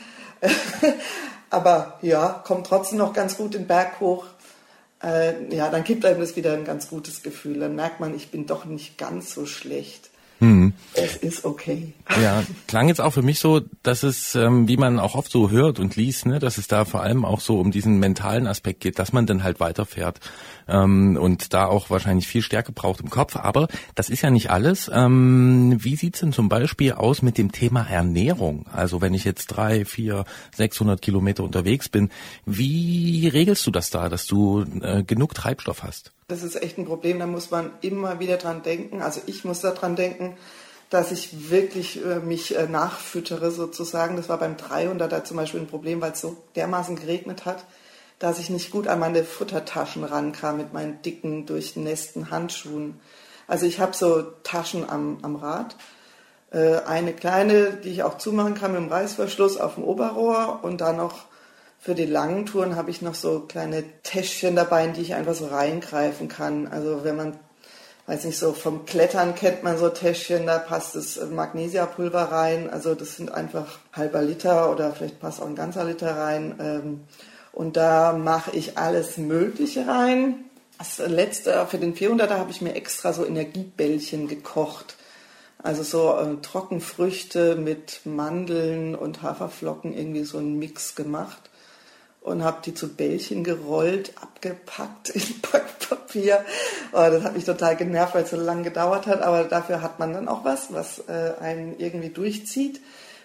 Aber ja, kommt trotzdem noch ganz gut den Berg hoch. Äh, ja, dann gibt einem das wieder ein ganz gutes Gefühl. Dann merkt man, ich bin doch nicht ganz so schlecht. Hm. Es ist okay. Ja, klang jetzt auch für mich so, dass es, ähm, wie man auch oft so hört und liest, ne, dass es da vor allem auch so um diesen mentalen Aspekt geht, dass man dann halt weiterfährt ähm, und da auch wahrscheinlich viel Stärke braucht im Kopf. Aber das ist ja nicht alles. Ähm, wie sieht's denn zum Beispiel aus mit dem Thema Ernährung? Also wenn ich jetzt drei, vier, sechshundert Kilometer unterwegs bin, wie regelst du das da, dass du äh, genug Treibstoff hast? Das ist echt ein Problem, da muss man immer wieder dran denken. Also ich muss da dran denken, dass ich wirklich äh, mich äh, nachfüttere sozusagen. Das war beim dreihunderter zum Beispiel ein Problem, weil es so dermaßen geregnet hat, dass ich nicht gut an meine Futtertaschen rankam mit meinen dicken, durchnässten Handschuhen. Also ich habe so Taschen am, am Rad. Äh, eine kleine, die ich auch zumachen kann mit dem Reißverschluss auf dem Oberrohr, und dann noch für die langen Touren habe ich noch so kleine Täschchen dabei, in die ich einfach so reingreifen kann. Also wenn man, weiß nicht, so vom Klettern kennt man so Täschchen, da passt das Magnesiapulver rein. Also das sind einfach halber Liter oder vielleicht passt auch ein ganzer Liter rein. Und da mache ich alles Mögliche rein. Das letzte, für den vierhunderter habe ich mir extra so Energiebällchen gekocht. Also so äh, Trockenfrüchte mit Mandeln und Haferflocken, irgendwie so einen Mix gemacht. Und habe die zu Bällchen gerollt, abgepackt in Backpapier. Oh, das hat mich total genervt, weil es so lange gedauert hat. Aber dafür hat man dann auch was, was äh, einen irgendwie durchzieht.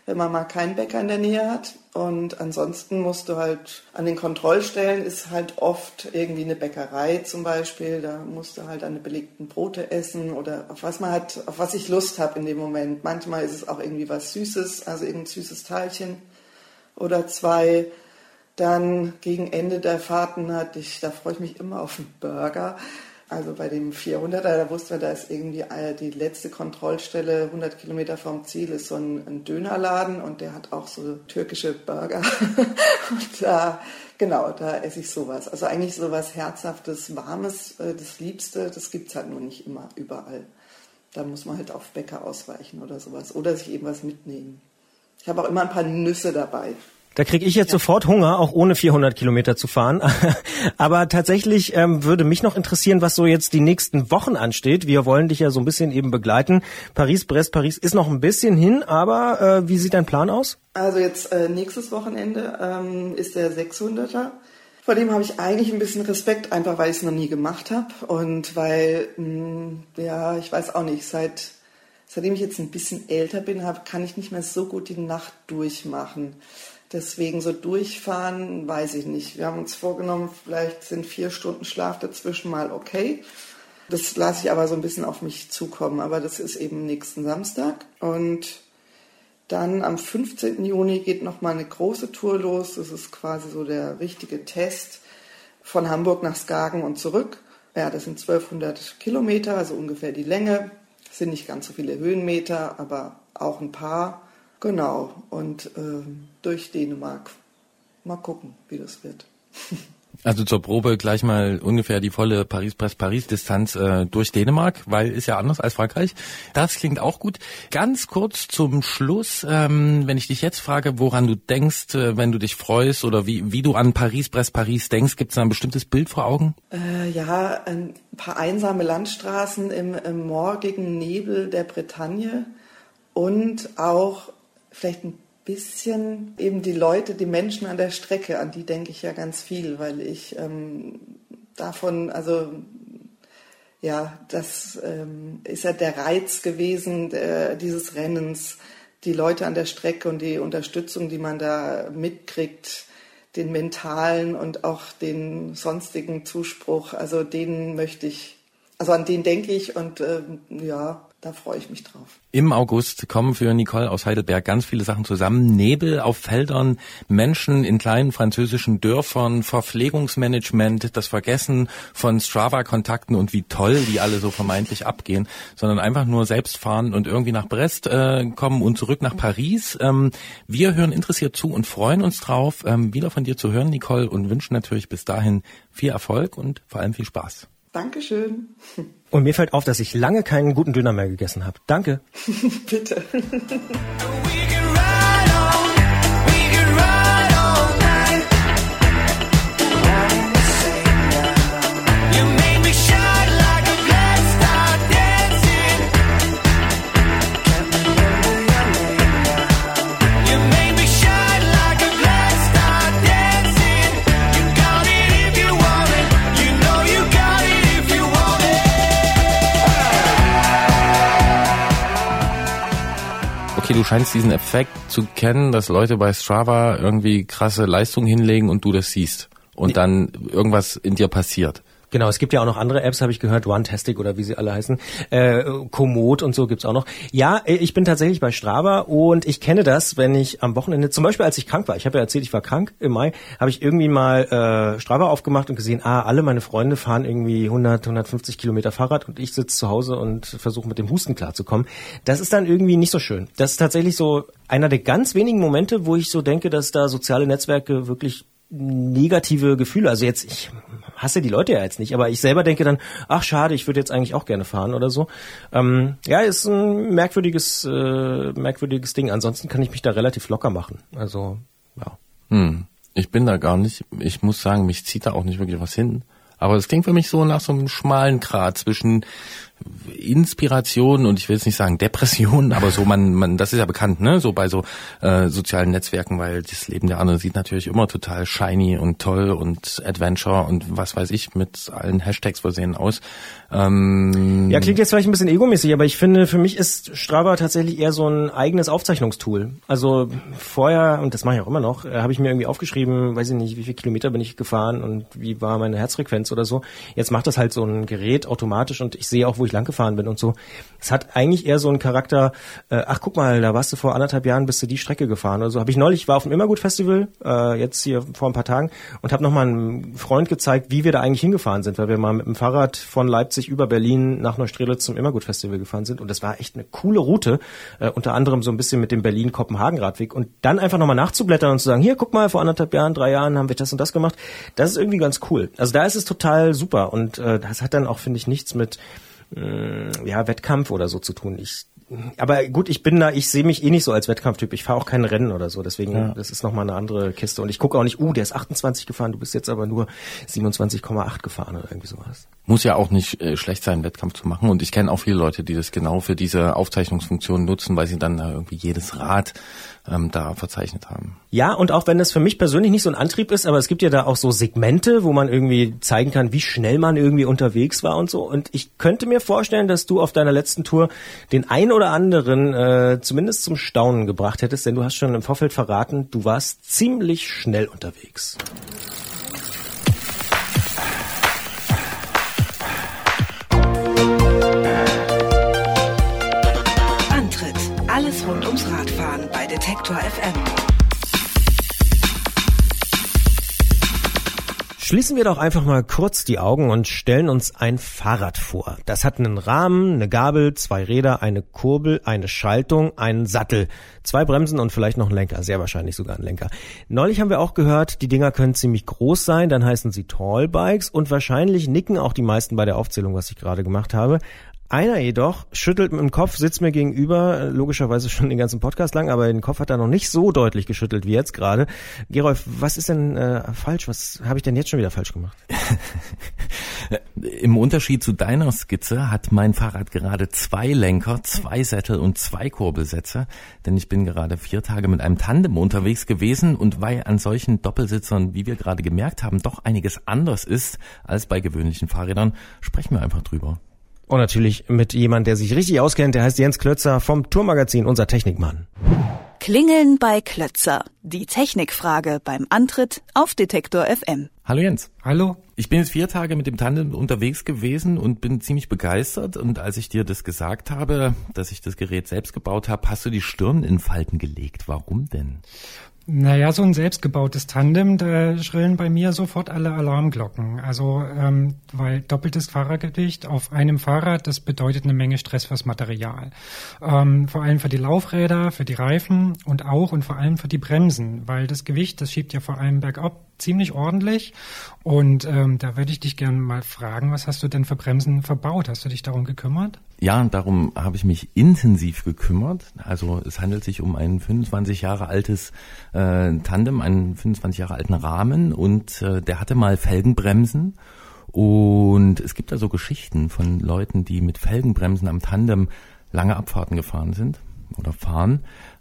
wenn man mal keinen Bäcker in der Nähe hat. Und ansonsten musst du halt an den Kontrollstellen ist halt oft irgendwie eine Bäckerei zum Beispiel. Da musst du halt an die belegten Brote essen oder auf was man hat, auf was ich Lust habe in dem Moment. Manchmal ist es auch irgendwie was Süßes, also irgendein süßes Teilchen oder zwei. Dann gegen Ende der Fahrten hatte ich, da freue ich mich immer auf einen Burger. Also bei dem vierhunderter, da wussten wir, da ist irgendwie die letzte Kontrollstelle, hundert Kilometer vom Ziel, ist so ein, ein Dönerladen und der hat auch so türkische Burger. Und da, genau, da esse ich sowas. Also eigentlich sowas Herzhaftes, Warmes, das Liebste, das gibt's halt nur nicht immer, überall. Da muss man halt auf Bäcker ausweichen oder sowas. Oder sich eben was mitnehmen. Ich habe auch immer ein paar Nüsse dabei. Da kriege ich jetzt ja. sofort Hunger, auch ohne vierhundert Kilometer zu fahren. Aber tatsächlich ähm, würde mich noch interessieren, was so jetzt die nächsten Wochen ansteht. Wir wollen dich ja so ein bisschen eben begleiten. Paris, Brest, Paris ist noch ein bisschen hin, aber äh, wie sieht dein Plan aus? Also jetzt äh, nächstes Wochenende ähm, ist der sechshunderter. Vor dem habe ich eigentlich ein bisschen Respekt, einfach weil ich es noch nie gemacht habe. Und weil, mh, ja, ich weiß auch nicht, seit seitdem ich jetzt ein bisschen älter bin, hab, kann ich nicht mehr so gut die Nacht durchmachen. Deswegen so durchfahren, weiß ich nicht. Wir haben uns vorgenommen, vielleicht sind vier Stunden Schlaf dazwischen mal okay. Das lasse ich aber so ein bisschen auf mich zukommen. Aber das ist eben nächsten Samstag. Und dann am fünfzehnten Juni geht nochmal eine große Tour los. Das ist quasi so der richtige Test von Hamburg nach Skagen und zurück. Ja, das sind zwölfhundert Kilometer, also ungefähr die Länge. Das sind nicht ganz so viele Höhenmeter, aber auch ein paar. Genau, und äh, durch Dänemark. Mal gucken, wie das wird. Also zur Probe gleich mal ungefähr die volle Paris-Brest-Paris-Distanz äh, durch Dänemark, weil ist ja anders als Frankreich. Das klingt auch gut. Ganz kurz zum Schluss, ähm, wenn ich dich jetzt frage, woran du denkst, äh, wenn du dich freust oder wie, wie du an Paris-Brest-Paris denkst, gibt es da ein bestimmtes Bild vor Augen? Äh, ja, ein paar einsame Landstraßen im, im morgigen Nebel der Bretagne und auch vielleicht ein bisschen eben die Leute, die Menschen an der Strecke, an die denke ich ja ganz viel, weil ich ähm, davon, also ja, das ähm, ist ja der Reiz gewesen der, dieses Rennens, die Leute an der Strecke und die Unterstützung, die man da mitkriegt, den mentalen und auch den sonstigen Zuspruch, also den möchte ich, also an den denke ich und ähm, ja, da freue ich mich drauf. Im August kommen für Nicole aus Heidelberg ganz viele Sachen zusammen. Nebel auf Feldern, Menschen in kleinen französischen Dörfern, Verpflegungsmanagement, das Vergessen von Strava-Kontakten und wie toll die alle so vermeintlich abgehen, sondern einfach nur selbst fahren und irgendwie nach Brest äh, kommen und zurück nach Paris. Ähm, wir hören interessiert zu und freuen uns drauf, ähm, wieder von dir zu hören, Nicole, und wünschen natürlich bis dahin viel Erfolg und vor allem viel Spaß. Dankeschön. Und mir fällt auf, dass ich lange keinen guten Döner mehr gegessen habe. Danke. Bitte. Okay, du scheinst diesen Effekt zu kennen, dass Leute bei Strava irgendwie krasse Leistungen hinlegen und du das siehst und dann irgendwas in dir passiert. Genau, es gibt ja auch noch andere Apps, habe ich gehört, Runtastic oder wie sie alle heißen, äh, Komoot und so gibt's auch noch. Ja, ich bin tatsächlich bei Strava und ich kenne das, wenn ich am Wochenende, zum Beispiel als ich krank war, ich habe ja erzählt, ich war krank im Mai, habe ich irgendwie mal äh, Strava aufgemacht und gesehen, ah, alle meine Freunde fahren irgendwie hundert, hundertfünfzig Kilometer Fahrrad und ich sitze zu Hause und versuche mit dem Husten klarzukommen. Das ist dann irgendwie nicht so schön. Das ist tatsächlich so einer der ganz wenigen Momente, wo ich so denke, dass da soziale Netzwerke wirklich negative Gefühle, also jetzt, ich hasse die Leute ja jetzt nicht, aber ich selber denke dann, ach schade, ich würde jetzt eigentlich auch gerne fahren oder so. Ähm, ja, ist ein merkwürdiges, äh, merkwürdiges Ding. Ansonsten kann ich mich da relativ locker machen. Also, ja. Hm. Ich bin da gar nicht, ich muss sagen, mich zieht da auch nicht wirklich was hin. Aber es klingt für mich so nach so einem schmalen Grat zwischen Inspiration und ich will jetzt nicht sagen Depression, aber so man, man, das ist ja bekannt, ne, so bei so äh, sozialen Netzwerken, weil das Leben der anderen sieht natürlich immer total shiny und toll und Adventure und was weiß ich mit allen Hashtags versehen aus. Ähm, ja, klingt jetzt vielleicht ein bisschen egomäßig, aber ich finde, für mich ist Strava tatsächlich eher so ein eigenes Aufzeichnungstool. Also vorher, und das mache ich auch immer noch, äh, habe ich mir irgendwie aufgeschrieben, weiß ich nicht, wie viele Kilometer bin ich gefahren und wie war meine Herzfrequenz oder so. Jetzt macht das halt so ein Gerät automatisch und ich sehe auch, wo ich lang gefahren bin und so. Es hat eigentlich eher so einen Charakter, äh, ach guck mal, da warst du vor anderthalb Jahren, bist du die Strecke gefahren oder so. Habe ich neulich, war auf dem Immergut-Festival, äh, jetzt hier vor ein paar Tagen und habe nochmal einem Freund gezeigt, wie wir da eigentlich hingefahren sind, weil wir mal mit dem Fahrrad von Leipzig über Berlin nach Neustrelitz zum Immergut-Festival gefahren sind und das war echt eine coole Route, äh, unter anderem so ein bisschen mit dem Berlin-Kopenhagen-Radweg und dann einfach nochmal nachzublättern und zu sagen, hier guck mal, vor anderthalb Jahren, drei Jahren haben wir das und das gemacht, das ist irgendwie ganz cool. Also da ist es total super und äh, das hat dann auch, finde ich, nichts mit äh, ja Wettkampf oder so zu tun. Ich Aber gut, ich bin da, ich sehe mich eh nicht so als Wettkampftyp. Ich fahre auch keine Rennen oder so, deswegen, ja. Das ist nochmal eine andere Kiste. Und ich gucke auch nicht, uh, der ist achtundzwanzig gefahren, du bist jetzt aber nur siebenundzwanzig Komma acht gefahren oder irgendwie sowas. Muss ja auch nicht äh, schlecht sein, Wettkampf zu machen. Und ich kenne auch viele Leute, die das genau für diese Aufzeichnungsfunktion nutzen, weil sie dann äh, irgendwie jedes Rad ähm, da verzeichnet haben. Ja, und auch wenn das für mich persönlich nicht so ein Antrieb ist, aber es gibt ja da auch so Segmente, wo man irgendwie zeigen kann, wie schnell man irgendwie unterwegs war und so. Und ich könnte mir vorstellen, dass du auf deiner letzten Tour den ein oder anderen äh, zumindest zum Staunen gebracht hättest, denn du hast schon im Vorfeld verraten, du warst ziemlich schnell unterwegs. Antritt: Alles rund ums Radfahren bei Detektor F M. Schließen wir doch einfach mal kurz die Augen und stellen uns ein Fahrrad vor. Das hat einen Rahmen, eine Gabel, zwei Räder, eine Kurbel, eine Schaltung, einen Sattel, zwei Bremsen und vielleicht noch einen Lenker, sehr wahrscheinlich sogar einen Lenker. Neulich haben wir auch gehört, die Dinger können ziemlich groß sein, dann heißen sie Tallbikes und wahrscheinlich nicken auch die meisten bei der Aufzählung, was ich gerade gemacht habe. Einer jedoch schüttelt mit dem Kopf, sitzt mir gegenüber, logischerweise schon den ganzen Podcast lang, aber den Kopf hat er noch nicht so deutlich geschüttelt wie jetzt gerade. Gerolf, was ist denn äh, falsch? Was habe ich denn jetzt schon wieder falsch gemacht? Im Unterschied zu deiner Skizze hat mein Fahrrad gerade zwei Lenker, zwei Sättel und zwei Kurbelsätze, denn ich bin gerade vier Tage mit einem Tandem unterwegs gewesen und weil an solchen Doppelsitzern, wie wir gerade gemerkt haben, doch einiges anders ist als bei gewöhnlichen Fahrrädern, sprechen wir einfach drüber. Und natürlich mit jemand, der sich richtig auskennt, der heißt Jens Klötzer vom Tourmagazin, unser Technikmann. Klingeln bei Klötzer. Die Technikfrage beim Antritt auf Detektor F M. Hallo Jens. Hallo. Ich bin jetzt vier Tage mit dem Tandem unterwegs gewesen und bin ziemlich begeistert. Und als ich dir das gesagt habe, dass ich das Gerät selbst gebaut habe, hast du die Stirn in Falten gelegt. Warum denn? Naja, so ein selbstgebautes Tandem, da schrillen bei mir sofort alle Alarmglocken. Also, ähm, weil doppeltes Fahrergewicht auf einem Fahrrad, das bedeutet eine Menge Stress fürs Material. Ähm, vor allem für die Laufräder, für die Reifen und auch und vor allem für die Bremsen, weil das Gewicht, das schiebt ja vor allem bergab ziemlich ordentlich. Und ähm, da würde ich dich gerne mal fragen, was hast du denn für Bremsen verbaut? Hast du dich darum gekümmert? Ja, und darum habe ich mich intensiv gekümmert. Also es handelt sich um ein fünfundzwanzig Jahre altes äh, Tandem, einen fünfundzwanzig Jahre alten Rahmen und äh, der hatte mal Felgenbremsen. Und es gibt da so Geschichten von Leuten, die mit Felgenbremsen am Tandem lange Abfahrten gefahren sind oder fahren,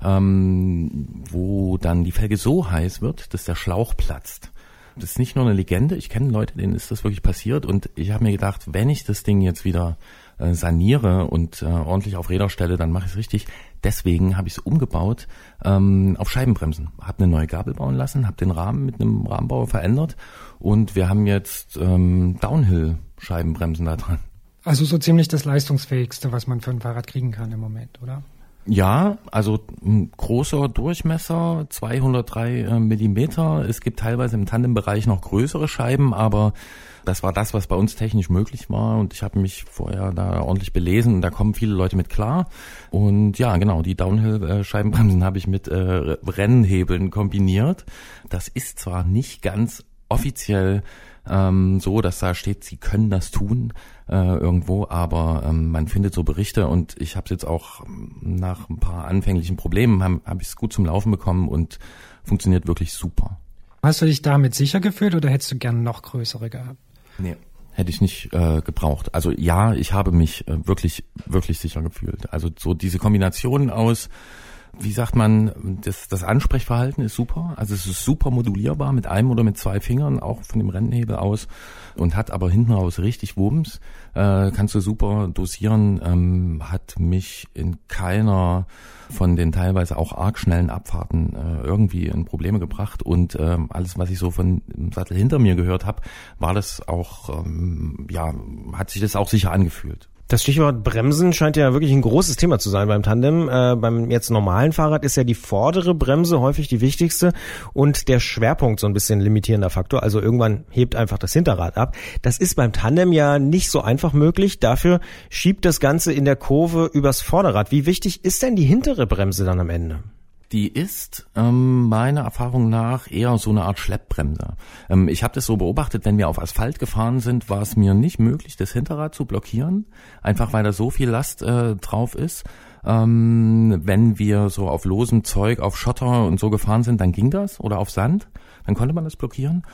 ähm, wo dann die Felge so heiß wird, dass der Schlauch platzt. Das ist nicht nur eine Legende, ich kenne Leute, denen ist das wirklich passiert und ich habe mir gedacht, wenn ich das Ding jetzt wieder äh, saniere und äh, ordentlich auf Räder stelle, dann mache ich es richtig. Deswegen habe ich es umgebaut ähm, auf Scheibenbremsen. Habe eine neue Gabel bauen lassen, habe den Rahmen mit einem Rahmenbauer verändert und wir haben jetzt ähm, Downhill-Scheibenbremsen da dran. Also so ziemlich das leistungsfähigste, was man für ein Fahrrad kriegen kann im Moment, oder? Ja, also ein großer Durchmesser, zweihundertdrei äh, Millimeter. Es gibt teilweise im Tandembereich noch größere Scheiben, aber das war das, was bei uns technisch möglich war und ich habe mich vorher da ordentlich belesen und da kommen viele Leute mit klar. Und ja, genau, die Downhill-Scheibenbremsen habe ich mit äh, Rennhebeln kombiniert. Das ist zwar nicht ganz offiziell ähm, so, dass da steht, sie können das tun äh, irgendwo, aber ähm, man findet so Berichte und ich habe es jetzt auch nach ein paar anfänglichen Problemen, habe hab ich es gut zum Laufen bekommen und funktioniert wirklich super. Hast du dich damit sicher gefühlt oder hättest du gern noch größere gehabt? Nee, hätte ich nicht äh, gebraucht. Also ja, ich habe mich äh, wirklich, wirklich sicher gefühlt. Also so diese Kombination aus, wie sagt man, das, das Ansprechverhalten ist super. Also es ist super modulierbar mit einem oder mit zwei Fingern, auch von dem Rentenhebel aus, und hat aber hinten raus richtig Wumms. Äh, kannst du super dosieren, ähm, hat mich in keiner von den teilweise auch arg schnellen Abfahrten äh, irgendwie in Probleme gebracht. Und ähm, alles, was ich so von dem Sattel hinter mir gehört habe, war das auch, ähm, ja, hat sich das auch sicher angefühlt. Das Stichwort Bremsen scheint ja wirklich ein großes Thema zu sein beim Tandem. Äh, beim jetzt normalen Fahrrad ist ja die vordere Bremse häufig die wichtigste und der Schwerpunkt so ein bisschen limitierender Faktor. Also irgendwann hebt einfach das Hinterrad ab. Das ist beim Tandem ja nicht so einfach möglich. Dafür schiebt das Ganze in der Kurve übers Vorderrad. Wie wichtig ist denn die hintere Bremse dann am Ende? Die ist ähm, meiner Erfahrung nach eher so eine Art Schleppbremse. Ähm, ich habe das so beobachtet, wenn wir auf Asphalt gefahren sind, war es mir nicht möglich, das Hinterrad zu blockieren, einfach weil da so viel Last äh, drauf ist. Ähm, wenn wir so auf losem Zeug, auf Schotter und so gefahren sind, dann ging das, oder auf Sand, dann konnte man das blockieren.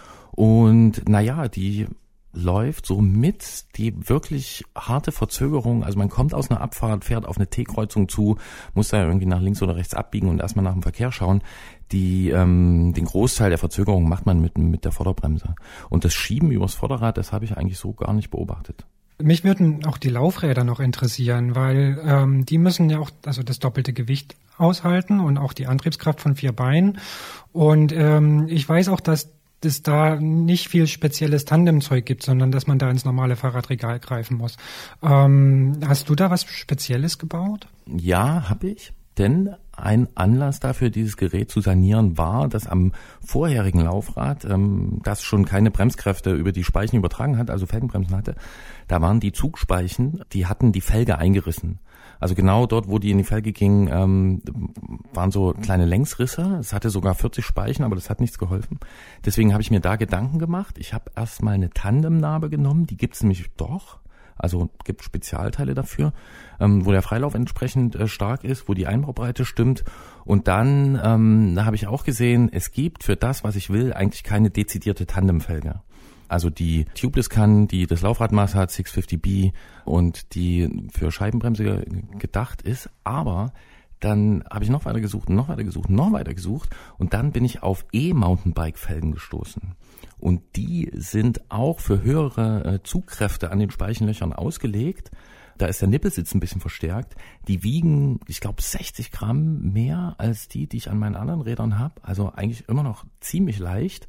Und naja, die läuft so mit die wirklich harte Verzögerung, also man kommt aus einer Abfahrt, fährt auf eine T-Kreuzung zu, muss da irgendwie nach links oder rechts abbiegen und erstmal nach dem Verkehr schauen. Die, ähm, den Großteil der Verzögerung macht man mit, mit der Vorderbremse. Und das Schieben übers Vorderrad, das habe ich eigentlich so gar nicht beobachtet. Mich würden auch die Laufräder noch interessieren, weil ähm, die müssen ja auch also das doppelte Gewicht aushalten und auch die Antriebskraft von vier Beinen. Und ähm, ich weiß auch, dass es da nicht viel spezielles Tandemzeug gibt, sondern dass man da ins normale Fahrradregal greifen muss. Ähm, hast du da was Spezielles gebaut? Ja, habe ich. Denn ein Anlass dafür, dieses Gerät zu sanieren, war, dass am vorherigen Laufrad, ähm, das schon keine Bremskräfte über die Speichen übertragen hat, also Felgenbremsen hatte, da waren die Zugspeichen, die hatten die Felge eingerissen. Also genau dort, wo die in die Felge gingen, ähm, waren so kleine Längsrisse. Es hatte sogar vierzig Speichen, aber das hat nichts geholfen. Deswegen habe ich mir da Gedanken gemacht. Ich habe erstmal eine Tandemnabe genommen, die gibt's nämlich doch. Also gibt Spezialteile dafür, ähm, wo der Freilauf entsprechend äh, stark ist, wo die Einbaubreite stimmt. Und dann ähm, da habe ich auch gesehen, es gibt für das, was ich will, eigentlich keine dezidierte Tandemfelge. Also die Tubeless kann, die das Laufradmaß hat, sechs fünfzig B und die für Scheibenbremse gedacht ist. Aber dann habe ich noch weiter gesucht, noch weiter gesucht, noch weiter gesucht und dann bin ich auf E-Mountainbike-Felgen gestoßen. Und die sind auch für höhere äh, Zugkräfte an den Speichenlöchern ausgelegt. Da ist der Nippelsitz ein bisschen verstärkt. Die wiegen, ich glaube, sechzig Gramm mehr als die, die ich an meinen anderen Rädern habe. Also eigentlich immer noch ziemlich leicht.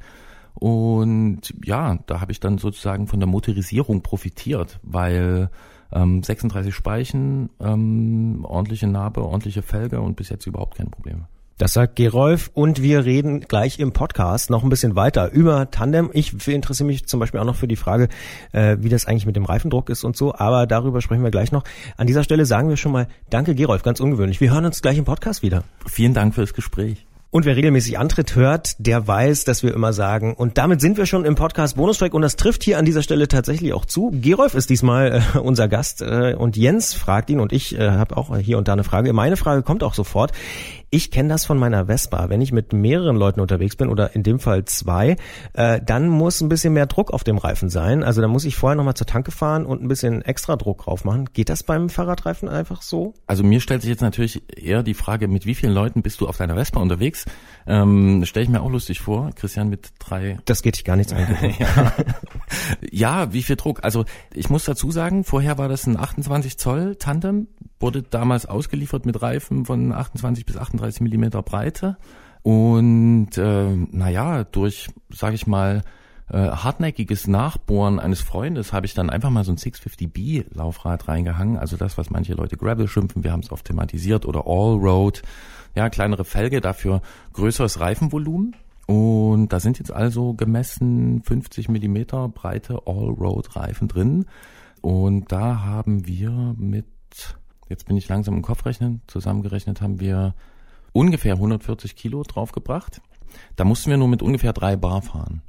Und ja, da habe ich dann sozusagen von der Motorisierung profitiert, weil ähm, sechsunddreißig Speichen, ähm, ordentliche Narbe, ordentliche Felge und bis jetzt überhaupt keine Probleme. Das sagt Gerolf und wir reden gleich im Podcast noch ein bisschen weiter über Tandem. Ich interessiere mich zum Beispiel auch noch für die Frage, äh, wie das eigentlich mit dem Reifendruck ist und so, aber darüber sprechen wir gleich noch. An dieser Stelle sagen wir schon mal Danke Gerolf, ganz ungewöhnlich. Wir hören uns gleich im Podcast wieder. Vielen Dank fürs Gespräch. Und wer regelmäßig Antritt hört, der weiß, dass wir immer sagen, und damit sind wir schon im Podcast Bonustrack und das trifft hier an dieser Stelle tatsächlich auch zu. Gerolf ist diesmal äh, unser Gast äh, und Jens fragt ihn und ich äh, habe auch hier und da eine Frage. Meine Frage kommt auch sofort. Ich kenne das von meiner Vespa. Wenn ich mit mehreren Leuten unterwegs bin oder in dem Fall zwei, äh, dann muss ein bisschen mehr Druck auf dem Reifen sein. Also dann muss ich vorher nochmal zur Tanke fahren und ein bisschen extra Druck drauf machen. Geht das beim Fahrradreifen einfach so? Also mir stellt sich jetzt natürlich eher die Frage, mit wie vielen Leuten bist du auf deiner Vespa unterwegs? Ähm, stelle ich mir auch lustig vor. Christian mit drei. Das geht dich gar nichts an. ja. ja, wie viel Druck? Also ich muss dazu sagen, vorher war das ein achtundzwanzig Zoll Tandem, wurde damals ausgeliefert mit Reifen von achtundzwanzig bis achtunddreißig Millimeter Breite und äh, naja, durch, sage ich mal, äh, hartnäckiges Nachbohren eines Freundes habe ich dann einfach mal so ein sechs fünfzig B Laufrad reingehangen, also das, was manche Leute Gravel schimpfen, wir haben es oft thematisiert, oder Allroad, ja, kleinere Felge, dafür größeres Reifenvolumen. Und da sind jetzt also gemessen fünfzig Millimeter breite Allroad-Reifen drin. Und da haben wir mit, jetzt bin ich langsam im Kopf rechnen, zusammengerechnet haben wir ungefähr hundertvierzig Kilo draufgebracht. Da mussten wir nur mit ungefähr drei Bar fahren.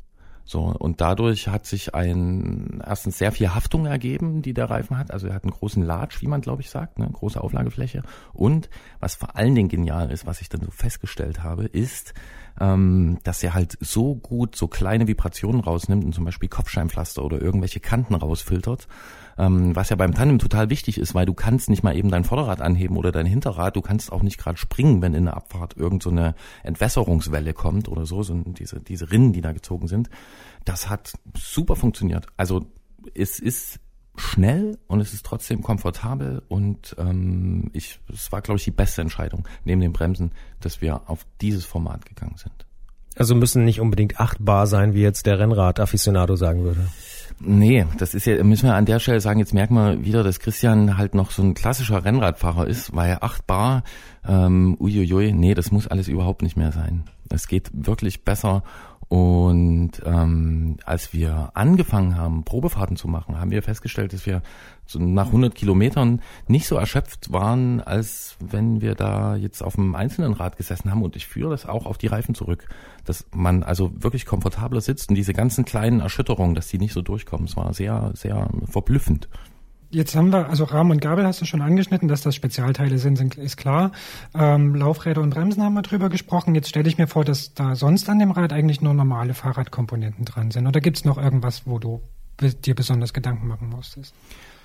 So, und dadurch hat sich ein, erstens sehr viel Haftung ergeben, die der Reifen hat. Also er hat einen großen Latsch, wie man glaube ich sagt, eine große Auflagefläche. Und was vor allen Dingen genial ist, was ich dann so festgestellt habe, ist, ähm, dass er halt so gut so kleine Vibrationen rausnimmt und zum Beispiel Kopfsteinpflaster oder irgendwelche Kanten rausfiltert. Ähm, was ja beim Tandem total wichtig ist, weil du kannst nicht mal eben dein Vorderrad anheben oder dein Hinterrad, du kannst auch nicht gerade springen, wenn in der Abfahrt irgend so eine Entwässerungswelle kommt oder so, so diese, diese Rinnen, die da gezogen sind. Das hat super funktioniert. Also es ist schnell und es ist trotzdem komfortabel und ähm, ich, es war, glaube ich, die beste Entscheidung neben den Bremsen, dass wir auf dieses Format gegangen sind. Also müssen nicht unbedingt acht Bar sein, wie jetzt der Rennrad-Afficionado sagen würde. Nee, das ist ja, müssen wir an der Stelle sagen, jetzt merken wir wieder, dass Christian halt noch so ein klassischer Rennradfahrer ist, weil acht Bar, ähm, uiuiui, nee, das muss alles überhaupt nicht mehr sein. Es geht wirklich besser. Und ähm, als wir angefangen haben, Probefahrten zu machen, haben wir festgestellt, dass wir so nach hundert Kilometern nicht so erschöpft waren, als wenn wir da jetzt auf einem einzelnen Rad gesessen haben. Und ich führe das auch auf die Reifen zurück, dass man also wirklich komfortabler sitzt und diese ganzen kleinen Erschütterungen, dass die nicht so durchkommen. Es war sehr, sehr verblüffend. Jetzt haben wir, also Rahmen und Gabel hast du schon angeschnitten, dass das Spezialteile sind, sind ist klar. Ähm, Laufräder und Bremsen haben wir drüber gesprochen. Jetzt stelle ich mir vor, dass da sonst an dem Rad eigentlich nur normale Fahrradkomponenten dran sind. Oder gibt es noch irgendwas, wo du dir besonders Gedanken machen musstest?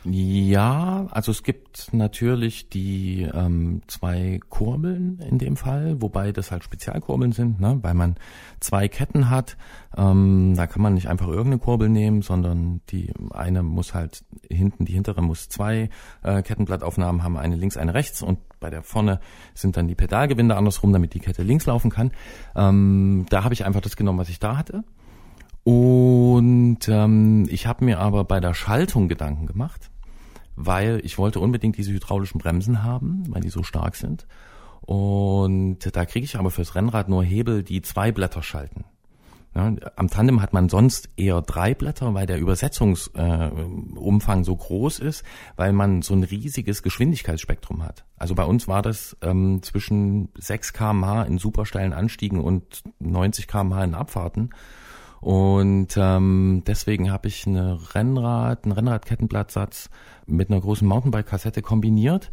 Ja, also es gibt natürlich die ähm, zwei Kurbeln in dem Fall, wobei das halt Spezialkurbeln sind, ne, weil man zwei Ketten hat. Ähm, da kann man nicht einfach irgendeine Kurbel nehmen, sondern die eine muss halt hinten, die hintere muss zwei äh, Kettenblattaufnahmen haben, eine links, eine rechts und bei der vorne sind dann die Pedalgewinde andersrum, damit die Kette links laufen kann. Ähm, da habe ich einfach das genommen, was ich da hatte. Und ähm, ich habe mir aber bei der Schaltung Gedanken gemacht, weil ich wollte unbedingt diese hydraulischen Bremsen haben, weil die so stark sind. Und da kriege ich aber fürs Rennrad nur Hebel, die zwei Blätter schalten. Ja, am Tandem hat man sonst eher drei Blätter, weil der Übersetzungsumfang äh, so groß ist, weil man so ein riesiges Geschwindigkeitsspektrum hat. Also bei uns war das ähm, zwischen sechs Kilometer pro Stunde in supersteilen Anstiegen und neunzig Kilometer pro Stunde in Abfahrten. Und ähm, deswegen habe ich eine Rennrad, einen Rennradkettenblattsatz mit einer großen Mountainbike-Kassette kombiniert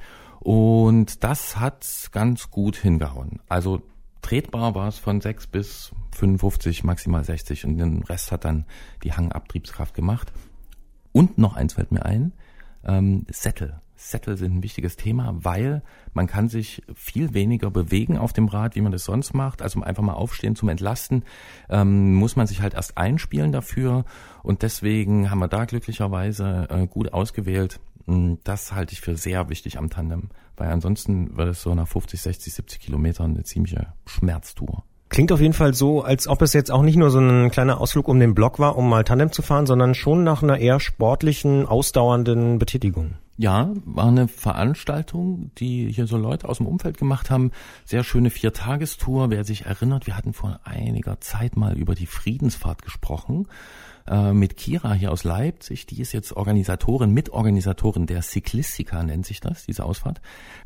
und das hat ganz gut hingehauen. Also tretbar war es von sechs bis fünfundfünfzig, maximal sechzig und den Rest hat dann die Hangabtriebskraft gemacht. Und noch eins fällt mir ein, ähm, Sättel. Sättel sind ein wichtiges Thema, weil man kann sich viel weniger bewegen auf dem Rad, wie man das sonst macht. Also einfach mal aufstehen zum Entlasten, ähm, muss man sich halt erst einspielen dafür. Und deswegen haben wir da glücklicherweise äh, gut ausgewählt. Das halte ich für sehr wichtig am Tandem, weil ansonsten wird es so nach fünfzig, sechzig, siebzig Kilometern eine ziemliche Schmerztour. Klingt auf jeden Fall so, als ob es jetzt auch nicht nur so ein kleiner Ausflug um den Block war, um mal Tandem zu fahren, sondern schon nach einer eher sportlichen, ausdauernden Betätigung. Ja, war eine Veranstaltung, die hier so Leute aus dem Umfeld gemacht haben. Sehr schöne Viertagestour. Wer sich erinnert, wir hatten vor einiger Zeit mal über die Friedensfahrt gesprochen. Äh, mit Kira hier aus Leipzig. Die ist jetzt Organisatorin, Mitorganisatorin der Cyclistica, nennt sich das, diese Ausfahrt.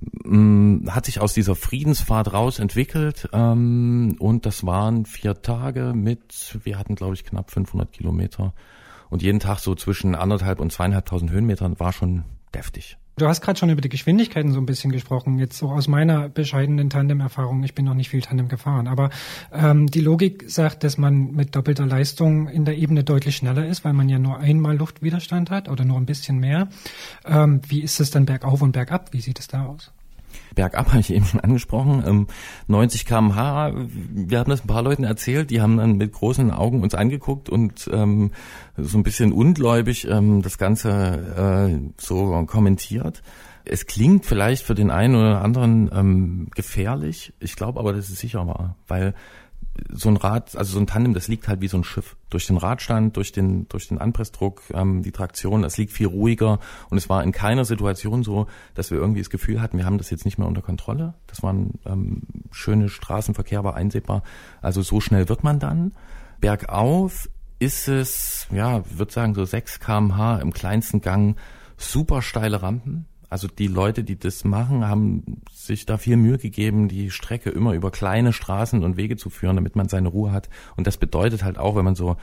Ähm, hat sich aus dieser Friedensfahrt raus entwickelt. Ähm, und das waren vier Tage mit, wir hatten glaube ich knapp fünfhundert Kilometer. Und jeden Tag so zwischen anderthalb und zweieinhalbtausend Höhenmetern war schon deftig. Du hast gerade schon über die Geschwindigkeiten so ein bisschen gesprochen, jetzt so aus meiner bescheidenen Tandem-Erfahrung, ich bin noch nicht viel Tandem gefahren, aber ähm, die Logik sagt, dass man mit doppelter Leistung in der Ebene deutlich schneller ist, weil man ja nur einmal Luftwiderstand hat oder nur ein bisschen mehr. Ähm, wie ist es dann bergauf und bergab? Wie sieht es da aus? Bergab habe ich eben schon angesprochen, ähm, neunzig Kilometer pro Stunde, wir haben das ein paar Leuten erzählt, die haben dann mit großen Augen uns angeguckt und ähm, so ein bisschen ungläubig ähm, das Ganze äh, so kommentiert. Es klingt vielleicht für den einen oder anderen ähm, gefährlich, ich glaube aber, dass es sicher war, weil so ein Rad, also so ein Tandem, das liegt halt wie so ein Schiff. Durch den Radstand, durch den durch den Anpressdruck, ähm, die Traktion, das liegt viel ruhiger. Und es war in keiner Situation so, dass wir irgendwie das Gefühl hatten, wir haben das jetzt nicht mehr unter Kontrolle. Das war ein ähm, schöner Straßenverkehr, war einsehbar. Also so schnell wird man dann. Bergauf ist es, ja, ich würde sagen so sechs Kilometer pro Stunde im kleinsten Gang, super steile Rampen. Also die Leute, die das machen, haben sich da viel Mühe gegeben, die Strecke immer über kleine Straßen und Wege zu führen, damit man seine Ruhe hat. Und das bedeutet halt auch, wenn man so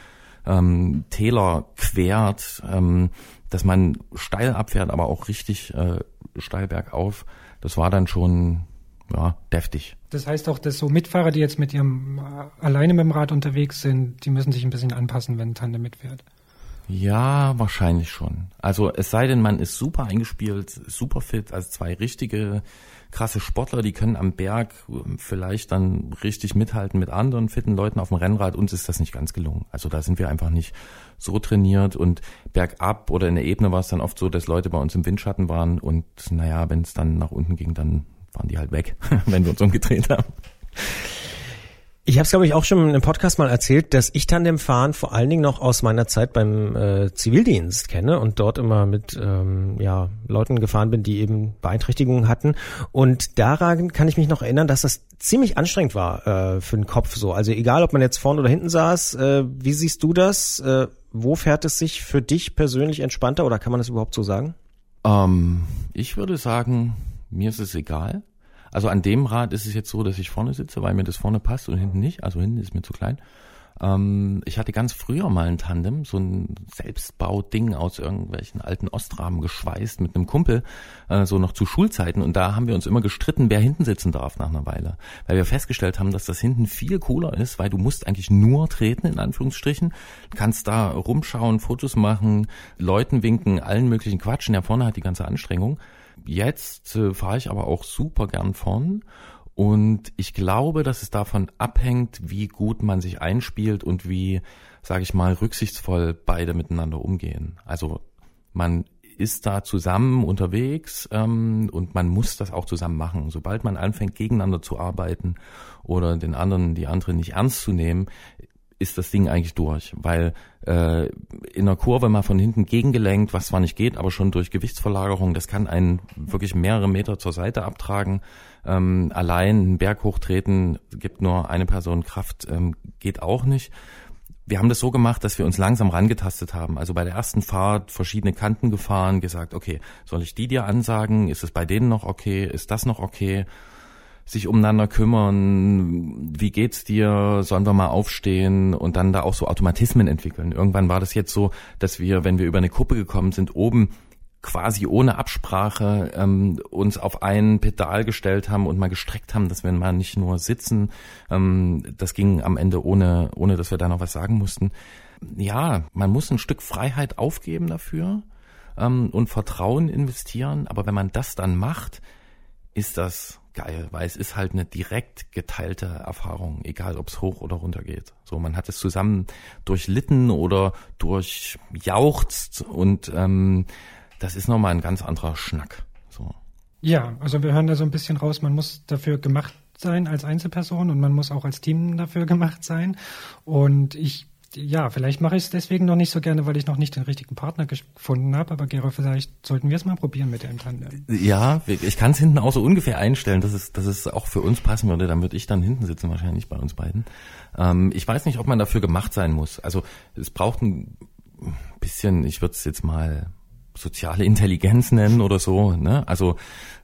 ähm, Täler quert, ähm, dass man steil abfährt, aber auch richtig äh, steil bergauf. Das war dann schon ja deftig. Das heißt auch, dass so Mitfahrer, die jetzt mit ihrem äh, alleine mit dem Rad unterwegs sind, die müssen sich ein bisschen anpassen, wenn ein Tandem mitfährt. Ja, wahrscheinlich schon. Also es sei denn, man ist super eingespielt, super fit, also zwei richtige krasse Sportler, die können am Berg vielleicht dann richtig mithalten mit anderen fitten Leuten auf dem Rennrad. Uns ist das nicht ganz gelungen. Also da sind wir einfach nicht so trainiert und bergab oder in der Ebene war es dann oft so, dass Leute bei uns im Windschatten waren und naja, wenn es dann nach unten ging, dann waren die halt weg, wenn wir uns umgedreht haben. Ich habe es, glaube ich, auch schon im Podcast mal erzählt, dass ich Tandemfahren vor allen Dingen noch aus meiner Zeit beim äh, Zivildienst kenne und dort immer mit ähm, ja Leuten gefahren bin, die eben Beeinträchtigungen hatten. Und daran kann ich mich noch erinnern, dass das ziemlich anstrengend war äh, für den Kopf so. Also egal, ob man jetzt vorne oder hinten saß, äh, wie siehst du das? Äh, wo fährt es sich für dich persönlich entspannter oder kann man das überhaupt so sagen? Ähm, ich würde sagen, mir ist es egal. Also an dem Rad ist es jetzt so, dass ich vorne sitze, weil mir das vorne passt und hinten nicht. Also hinten ist mir zu klein. Ähm, ich hatte ganz früher mal ein Tandem, so ein Selbstbauding aus irgendwelchen alten Ostrahmen geschweißt mit einem Kumpel, äh, so noch zu Schulzeiten. Und da haben wir uns immer gestritten, wer hinten sitzen darf nach einer Weile. Weil wir festgestellt haben, dass das hinten viel cooler ist, weil du musst eigentlich nur treten, in Anführungsstrichen. Du kannst da rumschauen, Fotos machen, Leuten winken, allen möglichen Quatschen. Ja, vorne hat die ganze Anstrengung. Jetzt äh, fahre ich aber auch super gern vorn und ich glaube, dass es davon abhängt, wie gut man sich einspielt und wie, sage ich mal, rücksichtsvoll beide miteinander umgehen. Also man ist da zusammen unterwegs ähm, und man muss das auch zusammen machen. Sobald man anfängt, gegeneinander zu arbeiten oder den anderen, die anderen nicht ernst zu nehmen, ist das Ding eigentlich durch, weil äh, in der Kurve mal von hinten gegengelenkt, was zwar nicht geht, aber schon durch Gewichtsverlagerung, das kann einen wirklich mehrere Meter zur Seite abtragen. Ähm, allein einen Berg hochtreten, gibt nur eine Person Kraft, ähm, geht auch nicht. Wir haben das so gemacht, dass wir uns langsam rangetastet haben. Also bei der ersten Fahrt verschiedene Kanten gefahren, gesagt, okay, soll ich die dir ansagen? Ist es bei denen noch okay? Ist das noch okay? Sich umeinander kümmern, wie geht's dir, sollen wir mal aufstehen und dann da auch so Automatismen entwickeln. Irgendwann war das jetzt so, dass wir, wenn wir über eine Kuppe gekommen sind, oben quasi ohne Absprache ähm, uns auf ein Pedal gestellt haben und mal gestreckt haben, dass wir mal nicht nur sitzen. Ähm, das ging am Ende ohne, ohne dass wir da noch was sagen mussten. Ja, man muss ein Stück Freiheit aufgeben dafür ähm, und Vertrauen investieren, aber wenn man das dann macht, ist das geil, weil es ist halt eine direkt geteilte Erfahrung, egal ob es hoch oder runter geht. So, man hat es zusammen durchlitten oder durchjauchzt und ähm, das ist nochmal ein ganz anderer Schnack. So. Ja, also wir hören da so ein bisschen raus, man muss dafür gemacht sein als Einzelperson und man muss auch als Team dafür gemacht sein. Und ich Ja, vielleicht mache ich es deswegen noch nicht so gerne, weil ich noch nicht den richtigen Partner gefunden habe. Aber Gero, vielleicht sollten wir es mal probieren mit dem Tandem. Ja, ich kann es hinten auch so ungefähr einstellen, dass es, dass es auch für uns passen würde. Dann würde ich dann hinten sitzen, wahrscheinlich bei uns beiden. Ähm, ich weiß nicht, ob man dafür gemacht sein muss. Also es braucht ein bisschen, ich würde es jetzt mal soziale Intelligenz nennen oder so, ne? Also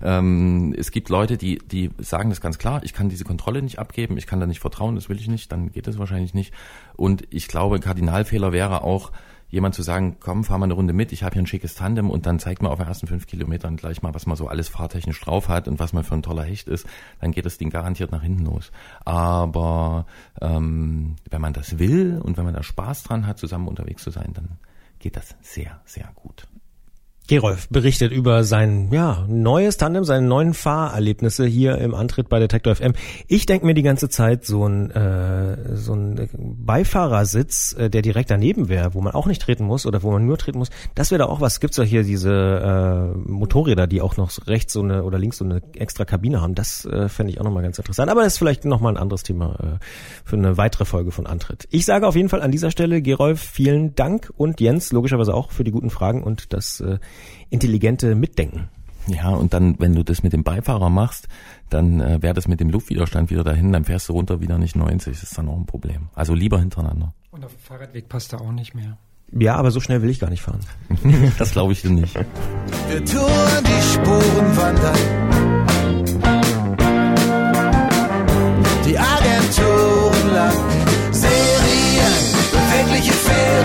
ähm, es gibt Leute, die die sagen das ganz klar, ich kann diese Kontrolle nicht abgeben, ich kann da nicht vertrauen, das will ich nicht, dann geht das wahrscheinlich nicht. Und ich glaube, Kardinalfehler wäre auch, jemand zu sagen, komm, fahr mal eine Runde mit, ich habe hier ein schickes Tandem und dann zeigt man auf den ersten fünf Kilometern gleich mal, was man so alles fahrtechnisch drauf hat und was man für ein toller Hecht ist, dann geht das Ding garantiert nach hinten los. Aber ähm, wenn man das will und wenn man da Spaß dran hat, zusammen unterwegs zu sein, dann geht das sehr, sehr gut. Gerolf berichtet über sein ja neues Tandem, seine neuen Fahrerlebnisse hier im Antritt bei Detektor F M. Ich denke mir die ganze Zeit so ein äh, so ein Beifahrersitz, äh, der direkt daneben wäre, wo man auch nicht treten muss oder wo man nur treten muss. Das wäre da auch was. Gibt's ja hier diese äh, Motorräder, die auch noch rechts so eine oder links so eine extra Kabine haben. Das äh, fände ich auch nochmal ganz interessant. Aber das ist vielleicht nochmal ein anderes Thema äh, für eine weitere Folge von Antritt. Ich sage auf jeden Fall an dieser Stelle, Gerolf, vielen Dank und Jens logischerweise auch für die guten Fragen und das äh, intelligente Mitdenken. Ja, und dann, wenn du das mit dem Beifahrer machst, dann äh, wäre das mit dem Luftwiderstand wieder dahin, dann fährst du runter wieder nicht neunzig, das ist dann auch ein Problem. Also lieber hintereinander. Und auf dem Fahrradweg passt da auch nicht mehr. Ja, aber so schnell will ich gar nicht fahren. Das glaube ich dir nicht. Wir tun die Spuren wandern, die Agenturen landen, Serien, bewegliche Filme.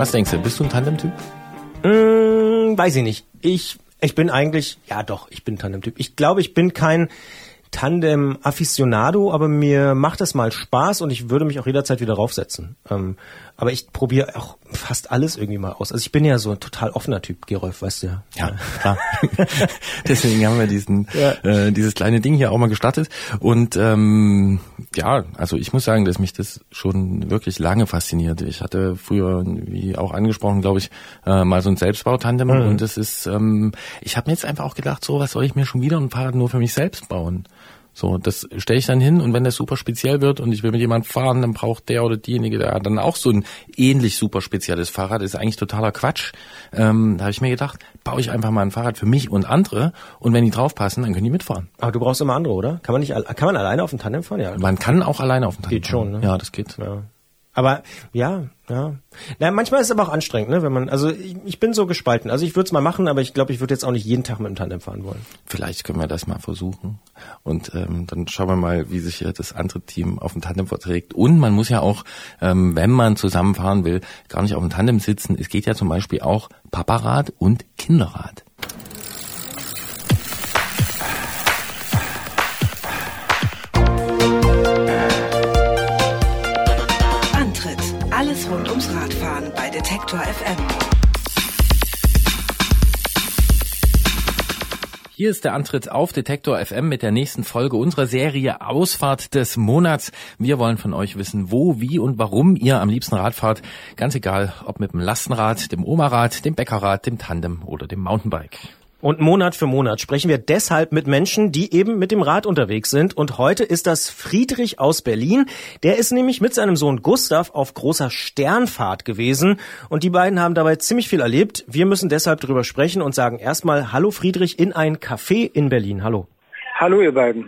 Was denkst du, bist du ein Tandem-Typ? Hm, weiß ich nicht. Ich, ich bin eigentlich, ja doch, ich bin Tandem-Typ. Ich glaube, ich bin kein Tandem-Aficionado, aber mir macht das mal Spaß und ich würde mich auch jederzeit wieder raufsetzen. Ähm, aber ich probiere auch fast alles irgendwie mal aus. Also ich bin ja so ein total offener Typ, Gerolf, weißt du ja. Ja, klar. Deswegen haben wir diesen ja. äh, dieses kleine Ding hier auch mal gestartet. Und ähm, ja, also ich muss sagen, dass mich das schon wirklich lange fasziniert. Ich hatte früher, wie auch angesprochen, glaube ich, äh, mal so ein Selbstbautandem mhm. und das ist, ähm, ich habe mir jetzt einfach auch gedacht, so, was soll ich mir schon wieder ein Fahrrad nur für mich selbst bauen? So, das stelle ich dann hin und wenn das super speziell wird und ich will mit jemandem fahren, dann braucht der oder diejenige, der dann auch so ein ähnlich super spezielles Fahrrad, das ist eigentlich totaler Quatsch. Ähm, da habe ich mir gedacht, baue ich einfach mal ein Fahrrad für mich und andere und wenn die draufpassen, dann können die mitfahren. Aber du brauchst immer andere, oder? Kann man nicht, kann man alleine auf dem Tandem fahren? Ja. Man kann auch alleine auf dem Tandem geht schon, ne? Ja, das geht. Ja. Aber ja, ja. Na, manchmal ist es aber auch anstrengend, ne, wenn man, also ich, ich bin so gespalten. Also ich würde es mal machen, aber ich glaube, ich würde jetzt auch nicht jeden Tag mit dem Tandem fahren wollen. Vielleicht können wir das mal versuchen. Und ähm, dann schauen wir mal, wie sich das andere Team auf dem Tandem verträgt. Und man muss ja auch, ähm, wenn man zusammenfahren will, gar nicht auf dem Tandem sitzen. Es geht ja zum Beispiel auch Paparad und Kinderrad. Alles rund ums Radfahren bei Detektor F M. Hier ist der Antritt auf Detektor F M mit der nächsten Folge unserer Serie Ausfahrt des Monats. Wir wollen von euch wissen, wo, wie und warum ihr am liebsten Rad fahrt. Ganz egal, ob mit dem Lastenrad, dem Omarad, dem Bäckerrad, dem Tandem oder dem Mountainbike. Und Monat für Monat sprechen wir deshalb mit Menschen, die eben mit dem Rad unterwegs sind. Und heute ist das Friedrich aus Berlin. Der ist nämlich mit seinem Sohn Gustav auf großer Sternfahrt gewesen. Und die beiden haben dabei ziemlich viel erlebt. Wir müssen deshalb drüber sprechen und sagen erstmal Hallo Friedrich in ein Café in Berlin. Hallo. Hallo ihr beiden.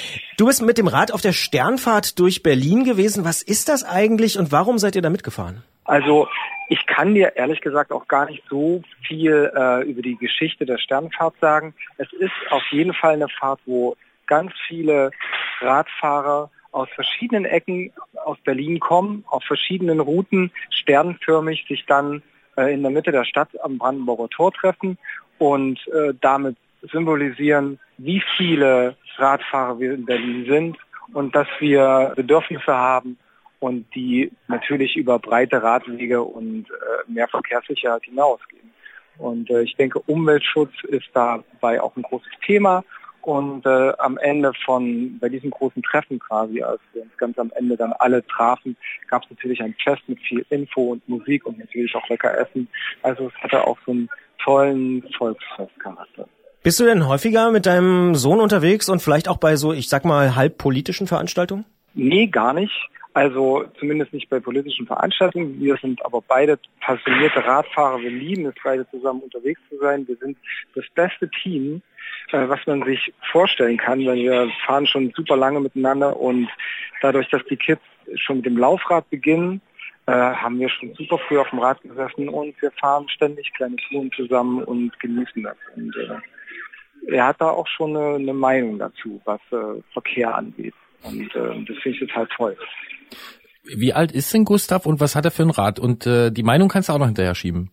Du bist mit dem Rad auf der Sternfahrt durch Berlin gewesen. Was ist das eigentlich und warum seid ihr da mitgefahren? Also ich kann dir ehrlich gesagt auch gar nicht so viel äh, über die Geschichte der Sternfahrt sagen. Es ist auf jeden Fall eine Fahrt, wo ganz viele Radfahrer aus verschiedenen Ecken aus Berlin kommen, auf verschiedenen Routen, sternförmig sich dann äh, in der Mitte der Stadt am Brandenburger Tor treffen und äh, damit symbolisieren, wie viele Radfahrer wir in Berlin sind und dass wir Bedürfnisse haben, und die natürlich über breite Radwege und äh, mehr Verkehrssicherheit hinausgehen. Und äh, ich denke, Umweltschutz ist dabei auch ein großes Thema. Und äh, am Ende von, bei diesem großen Treffen quasi, als wir uns ganz am Ende dann alle trafen, gab es natürlich ein Fest mit viel Info und Musik und natürlich auch lecker Essen. Also es hatte auch so einen tollen Volksfestcharakter. Bist du denn häufiger mit deinem Sohn unterwegs und vielleicht auch bei so, ich sag mal, halb politischen Veranstaltungen? Nee, gar nicht. Also zumindest nicht bei politischen Veranstaltungen. Wir sind aber beide passionierte Radfahrer. Wir lieben es, beide zusammen unterwegs zu sein. Wir sind das beste Team, äh, was man sich vorstellen kann, weil wir fahren schon super lange miteinander und dadurch, dass die Kids schon mit dem Laufrad beginnen, äh, haben wir schon super früh auf dem Rad gesessen und wir fahren ständig kleine Touren zusammen und genießen das. Und äh, er hat da auch schon eine, eine Meinung dazu, was äh, Verkehr angeht. Und äh, das finde ich total toll. Wie alt ist denn Gustav und was hat er für ein Rad? Und äh, die Meinung kannst du auch noch hinterher schieben.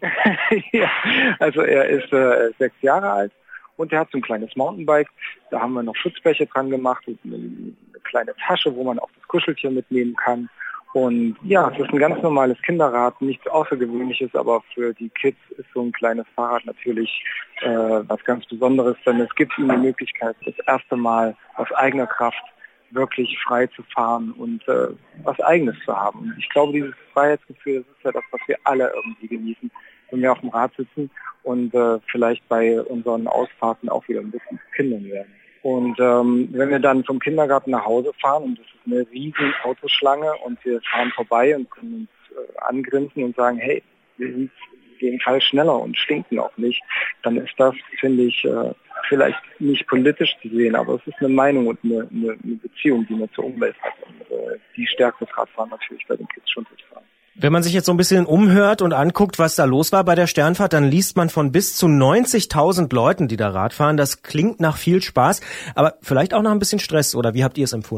Ja, also er ist äh, sechs Jahre alt und er hat so ein kleines Mountainbike. Da haben wir noch Schutzbleche dran gemacht und eine, eine kleine Tasche, wo man auch das Kuscheltier mitnehmen kann. Und ja, es ist ein ganz normales Kinderrad, nichts Außergewöhnliches, aber für die Kids ist so ein kleines Fahrrad natürlich äh, was ganz Besonderes, denn es gibt ihnen die Möglichkeit, das erste Mal aus eigener Kraft wirklich frei zu fahren und äh, was Eigenes zu haben. Und ich glaube, dieses Freiheitsgefühl, das ist ja das, was wir alle irgendwie genießen, wenn wir auf dem Rad sitzen und äh, vielleicht bei unseren Ausfahrten auch wieder ein bisschen Kindern werden. Und ähm, wenn wir dann vom Kindergarten nach Hause fahren und das ist eine riesen Autoschlange und wir fahren vorbei und können uns äh, angrinsen und sagen, hey, wir sind jedenfalls schneller und stinken auch nicht, dann ist das, finde ich, äh, vielleicht nicht politisch zu sehen, aber es ist eine Meinung und eine, eine, eine Beziehung, die man zur Umwelt hat. Und äh, die stärkt das Radfahren natürlich bei den Kids schon total. Wenn man sich jetzt so ein bisschen umhört und anguckt, was da los war bei der Sternfahrt, dann liest man von bis zu neunzigtausend Leuten, die da Rad fahren. Das klingt nach viel Spaß, aber vielleicht auch nach ein bisschen Stress, oder wie habt ihr es empfunden?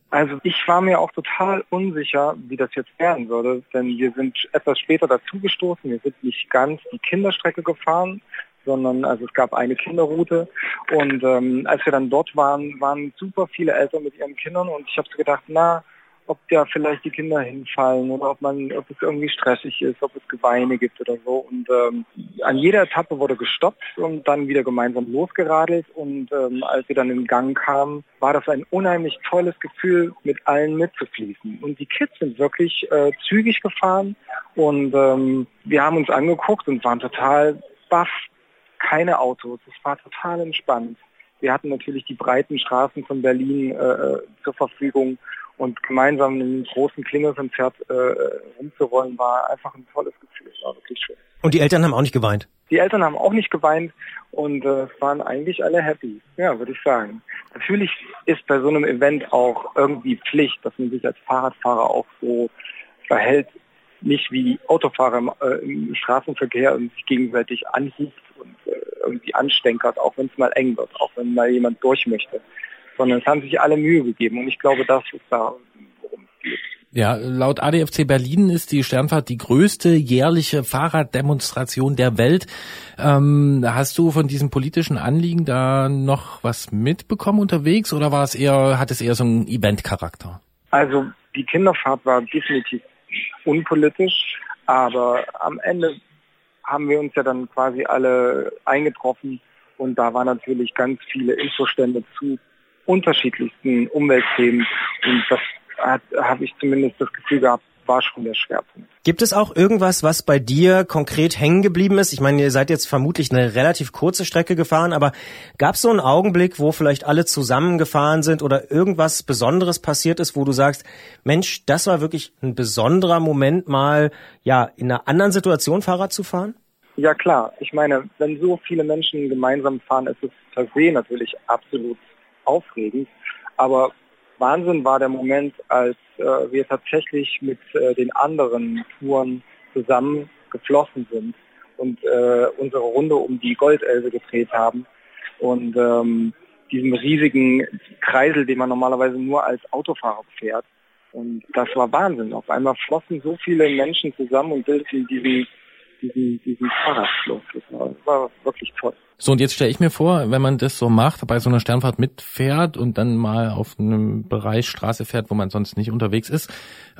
Also ich war mir auch total unsicher, wie das jetzt werden würde, denn wir sind etwas später dazugestoßen. Wir sind nicht ganz die Kinderstrecke gefahren, sondern also es gab eine Kinderroute und ähm, als wir dann dort waren, waren super viele Eltern mit ihren Kindern und ich habe so gedacht, na, ob da vielleicht die Kinder hinfallen oder ob man, ob es irgendwie stressig ist, ob es Geweine gibt oder so. Und ähm, an jeder Etappe wurde gestoppt und dann wieder gemeinsam losgeradelt. Und ähm, als wir dann in Gang kamen, war das ein unheimlich tolles Gefühl, mit allen mitzufließen. Und die Kids sind wirklich äh, zügig gefahren und ähm, wir haben uns angeguckt und waren total baff. Keine Autos, es war total entspannt. Wir hatten natürlich die breiten Straßen von Berlin äh, zur Verfügung. Und gemeinsam in einem großen Klingelkonzert äh, rumzurollen, war einfach ein tolles Gefühl. Es war wirklich schön. Und die Eltern haben auch nicht geweint? Die Eltern haben auch nicht geweint und äh, waren eigentlich alle happy, ja, würde ich sagen. Natürlich ist bei so einem Event auch irgendwie Pflicht, dass man sich als Fahrradfahrer auch so verhält, nicht wie Autofahrer im, äh, im Straßenverkehr und sich gegenseitig anhieft und äh, irgendwie anstänkert, auch wenn es mal eng wird, auch wenn mal jemand durch möchte. Sondern es haben sich alle Mühe gegeben und ich glaube, das ist da, worum es geht. Ja, laut A D F C Berlin ist die Sternfahrt die größte jährliche Fahrraddemonstration der Welt. Ähm, hast du von diesem politischen Anliegen da noch was mitbekommen unterwegs oder war es eher, hat es eher so einen Event-Charakter? Also die Kinderfahrt war definitiv unpolitisch, aber am Ende haben wir uns ja dann quasi alle eingetroffen und da waren natürlich ganz viele Infostände zu unterschiedlichsten Umweltthemen und das habe ich zumindest das Gefühl gehabt, war schon der Schwerpunkt. Gibt es auch irgendwas, was bei dir konkret hängen geblieben ist? Ich meine, ihr seid jetzt vermutlich eine relativ kurze Strecke gefahren, aber gab es so einen Augenblick, wo vielleicht alle zusammengefahren sind oder irgendwas Besonderes passiert ist, wo du sagst, Mensch, das war wirklich ein besonderer Moment, mal ja in einer anderen Situation Fahrrad zu fahren? Ja klar, ich meine, wenn so viele Menschen gemeinsam fahren, ist es per se natürlich absolut aufregend, aber Wahnsinn war der Moment, als äh, wir tatsächlich mit äh, den anderen Touren zusammen geflossen sind und äh, unsere Runde um die Goldelbe gedreht haben und ähm, diesen riesigen Kreisel, den man normalerweise nur als Autofahrer fährt. Und das war Wahnsinn. Auf einmal flossen so viele Menschen zusammen und bildeten diesen diesen, diesen Fahrradfluss. Das war, war wirklich toll. So, und jetzt stelle ich mir vor, wenn man das so macht, bei so einer Sternfahrt mitfährt und dann mal auf einem Bereich Straße fährt, wo man sonst nicht unterwegs ist,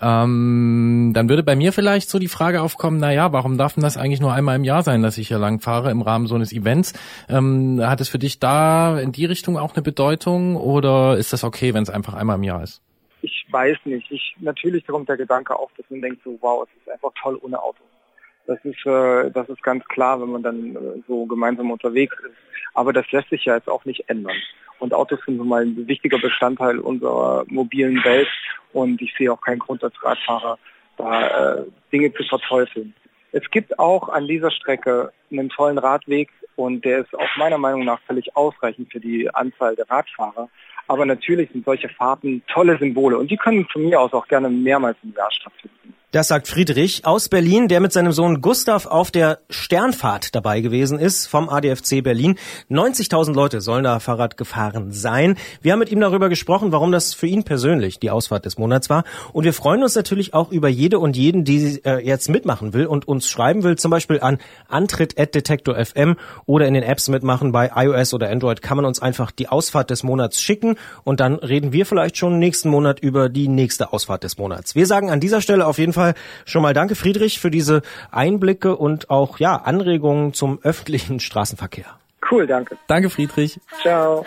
ähm, dann würde bei mir vielleicht so die Frage aufkommen, na ja, warum darf denn das eigentlich nur einmal im Jahr sein, dass ich hier lang fahre im Rahmen so eines Events? Ähm, hat es für dich da in die Richtung auch eine Bedeutung oder ist das okay, wenn es einfach einmal im Jahr ist? Ich weiß nicht. Ich, natürlich kommt der Gedanke auf, dass man denkt so, wow, es ist einfach toll ohne Auto. Das ist, äh, das ist ganz klar, wenn man dann äh, so gemeinsam unterwegs ist. Aber das lässt sich ja jetzt auch nicht ändern. Und Autos sind nun mal ein wichtiger Bestandteil unserer mobilen Welt. Und ich sehe auch keinen Grund als Radfahrer, da äh, Dinge zu verteufeln. Es gibt auch an dieser Strecke einen tollen Radweg und der ist auch meiner Meinung nach völlig ausreichend für die Anzahl der Radfahrer. Aber natürlich sind solche Fahrten tolle Symbole und die können von mir aus auch gerne mehrmals im Jahr stattfinden. Das sagt Friedrich aus Berlin, der mit seinem Sohn Gustav auf der Sternfahrt dabei gewesen ist vom A D F C Berlin. neunzigtausend Leute sollen da Fahrrad gefahren sein. Wir haben mit ihm darüber gesprochen, warum das für ihn persönlich die Ausfahrt des Monats war. Und wir freuen uns natürlich auch über jede und jeden, die äh, jetzt mitmachen will und uns schreiben will, zum Beispiel an antritt at detektor punkt f m oder in den Apps mitmachen. Bei iOS oder Android kann man uns einfach die Ausfahrt des Monats schicken und dann reden wir vielleicht schon nächsten Monat über die nächste Ausfahrt des Monats. Wir sagen an dieser Stelle auf jeden Fall schon mal danke, Friedrich, für diese Einblicke und auch ja Anregungen zum öffentlichen Straßenverkehr. Cool, danke. Danke, Friedrich. Ciao.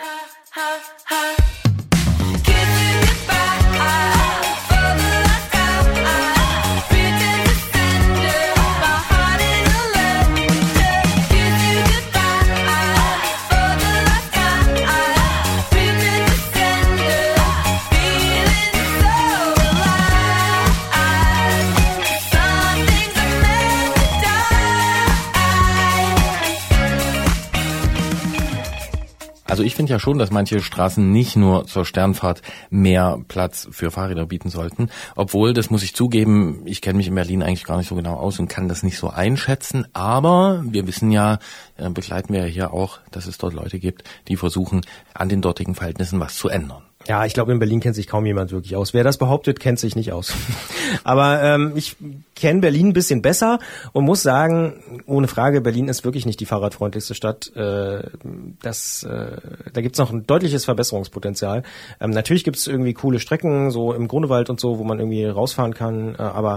Also ich finde ja schon, dass manche Straßen nicht nur zur Sternfahrt mehr Platz für Fahrräder bieten sollten. Obwohl, das muss ich zugeben, ich kenne mich in Berlin eigentlich gar nicht so genau aus und kann das nicht so einschätzen. Aber wir wissen ja, begleiten wir ja hier auch, dass es dort Leute gibt, die versuchen, an den dortigen Verhältnissen was zu ändern. Ja, ich glaube, in Berlin kennt sich kaum jemand wirklich aus. Wer das behauptet, kennt sich nicht aus. Aber ähm, ich kenne Berlin ein bisschen besser und muss sagen, ohne Frage, Berlin ist wirklich nicht die fahrradfreundlichste Stadt. Äh, das, äh, da gibt's noch ein deutliches Verbesserungspotenzial. Ähm, natürlich gibt's irgendwie coole Strecken, so im Grunewald und so, wo man irgendwie rausfahren kann, äh, aber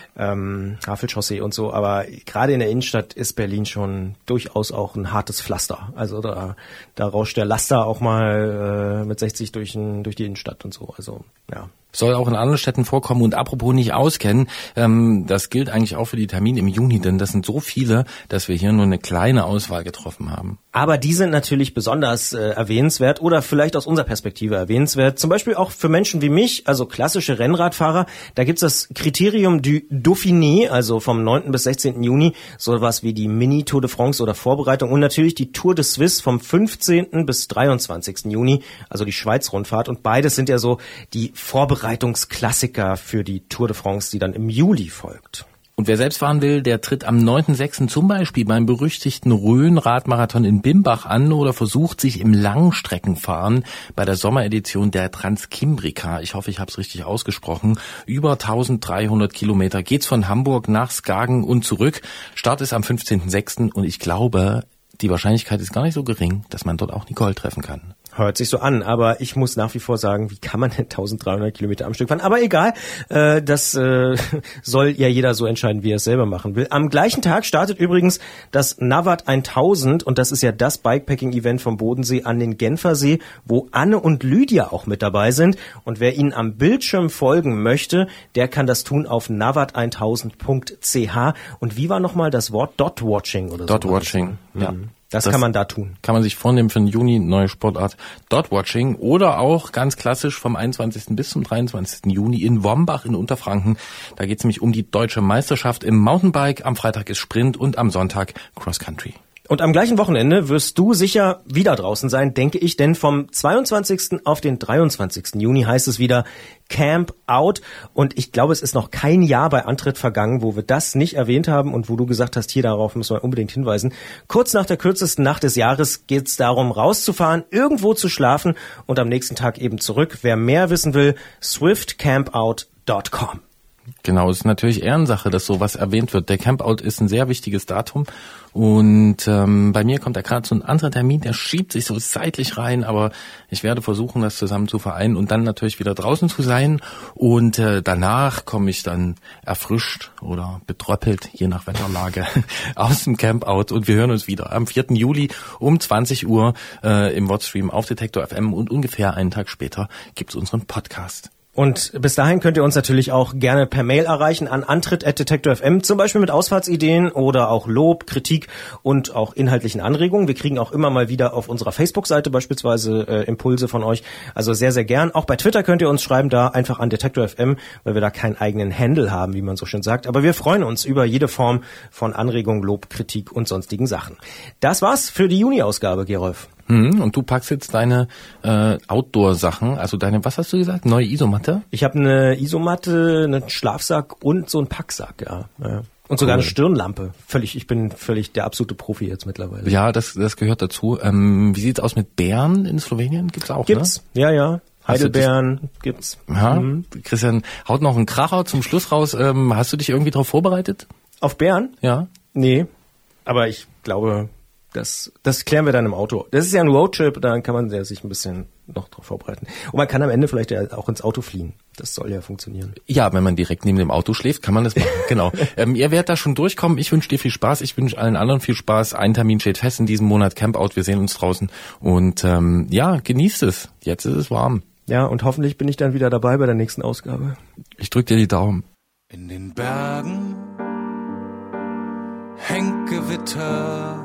ähm, Havelchaussee und so. Aber gerade in der Innenstadt ist Berlin schon durchaus auch ein hartes Pflaster. Also da, da rauscht der Laster auch mal äh, mit sechzig durch ein durch die Innenstadt und so, also ja. Soll auch in anderen Städten vorkommen und apropos nicht auskennen, ähm, das gilt eigentlich auch für die Termine im Juni, denn das sind so viele, dass wir hier nur eine kleine Auswahl getroffen haben. Aber die sind natürlich besonders äh, erwähnenswert oder vielleicht aus unserer Perspektive erwähnenswert, zum Beispiel auch für Menschen wie mich, also klassische Rennradfahrer, da gibt's das Kriterium du Dauphiné, also vom neunten bis sechzehnten Juni, sowas wie die Mini-Tour de France oder Vorbereitung und natürlich die Tour de Suisse vom fünfzehnten bis dreiundzwanzigsten Juni, also die Schweiz-Rundfahrt und beides sind ja so die Vorbereitungsklassiker für die Tour de France, die dann im Juli folgt. Und wer selbst fahren will, der tritt am neunten sechsten zum Beispiel beim berüchtigten Rhön-Radmarathon in Bimbach an oder versucht sich im Langstreckenfahren bei der Sommeredition der Transkimbrika. Ich hoffe, ich habe es richtig ausgesprochen. Über eintausenddreihundert Kilometer geht's von Hamburg nach Skagen und zurück. Start ist am fünfzehnten sechsten und ich glaube, die Wahrscheinlichkeit ist gar nicht so gering, dass man dort auch Nicole treffen kann. Hört sich so an, aber ich muss nach wie vor sagen, wie kann man denn eintausenddreihundert Kilometer am Stück fahren? Aber egal, äh, das äh, soll ja jeder so entscheiden, wie er es selber machen will. Am gleichen Tag startet übrigens das Navad tausend und das ist ja das Bikepacking-Event vom Bodensee an den Genfersee, wo Anne und Lydia auch mit dabei sind. Und wer ihnen am Bildschirm folgen möchte, der kann das tun auf navad tausend punkt c h. Und wie war nochmal das Wort? Dot-Watching oder so? Dot-Watching, ja. Mhm. Das, das kann man da tun. Kann man sich vornehmen für den Juni, neue Sportart, Dot-Watching oder auch ganz klassisch vom einundzwanzigsten bis zum dreiundzwanzigsten Juni in Wombach in Unterfranken. Da geht es nämlich um die deutsche Meisterschaft im Mountainbike. Am Freitag ist Sprint und am Sonntag Cross Country. Und am gleichen Wochenende wirst du sicher wieder draußen sein, denke ich, denn vom zweiundzwanzigsten auf den dreiundzwanzigsten Juni heißt es wieder Camp Out und ich glaube, es ist noch kein Jahr bei Antritt vergangen, wo wir das nicht erwähnt haben und wo du gesagt hast, hier darauf müssen wir unbedingt hinweisen. Kurz nach der kürzesten Nacht des Jahres geht es darum, rauszufahren, irgendwo zu schlafen und am nächsten Tag eben zurück. Wer mehr wissen will, swift camp out dot com. Genau, es ist natürlich Ehrensache, dass sowas erwähnt wird. Der Campout ist ein sehr wichtiges Datum und ähm, bei mir kommt da gerade so ein anderer Termin, der schiebt sich so seitlich rein, aber ich werde versuchen, das zusammen zu vereinen und dann natürlich wieder draußen zu sein und äh, danach komme ich dann erfrischt oder betröppelt, je nach Wetterlage, aus dem Campout und wir hören uns wieder am vierten Juli um zwanzig Uhr äh, im Wordstream auf Detektor F M und ungefähr einen Tag später gibt's unseren Podcast. Und bis dahin könnt ihr uns natürlich auch gerne per Mail erreichen an antritt at detektor punkt f m, zum Beispiel mit Ausfahrtsideen oder auch Lob, Kritik und auch inhaltlichen Anregungen. Wir kriegen auch immer mal wieder auf unserer Facebook-Seite beispielsweise äh, Impulse von euch. Also sehr, sehr gern. Auch bei Twitter könnt ihr uns schreiben, da einfach an Detektor F M, weil wir da keinen eigenen Handle haben, wie man so schön sagt. Aber wir freuen uns über jede Form von Anregung, Lob, Kritik und sonstigen Sachen. Das war's für die Juni-Ausgabe, Gerolf. Hm, und du packst jetzt deine äh, Outdoor-Sachen, also deine, was hast du gesagt, neue Isomatte? Ich habe eine Isomatte, einen Schlafsack und so einen Packsack, ja. ja. Und sogar cool. Eine Stirnlampe. Völlig, ich bin völlig der absolute Profi jetzt mittlerweile. Ja, das das gehört dazu. Ähm, wie sieht's aus mit Bären in Slowenien? Gibt's auch, Gibt's, ne? ja, ja. Heidelbeeren gibt's. Ja, mhm. Christian haut noch einen Kracher zum Schluss raus. Ähm, hast du dich irgendwie darauf vorbereitet? Auf Bären? Ja. Nee, aber ich glaube... Das, das klären wir dann im Auto. Das ist ja ein Roadtrip, da kann man sich ein bisschen noch drauf vorbereiten. Und man kann am Ende vielleicht ja auch ins Auto fliehen. Das soll ja funktionieren. Ja, wenn man direkt neben dem Auto schläft, kann man das machen. Genau. Ähm, ihr werdet da schon durchkommen. Ich wünsche dir viel Spaß. Ich wünsche allen anderen viel Spaß. Ein Termin steht fest in diesem Monat, Campout. Wir sehen uns draußen. Und ähm, ja, genießt es. Jetzt ist es warm. Ja, und hoffentlich bin ich dann wieder dabei bei der nächsten Ausgabe. Ich drück dir die Daumen. In den Bergen hängt Gewitter.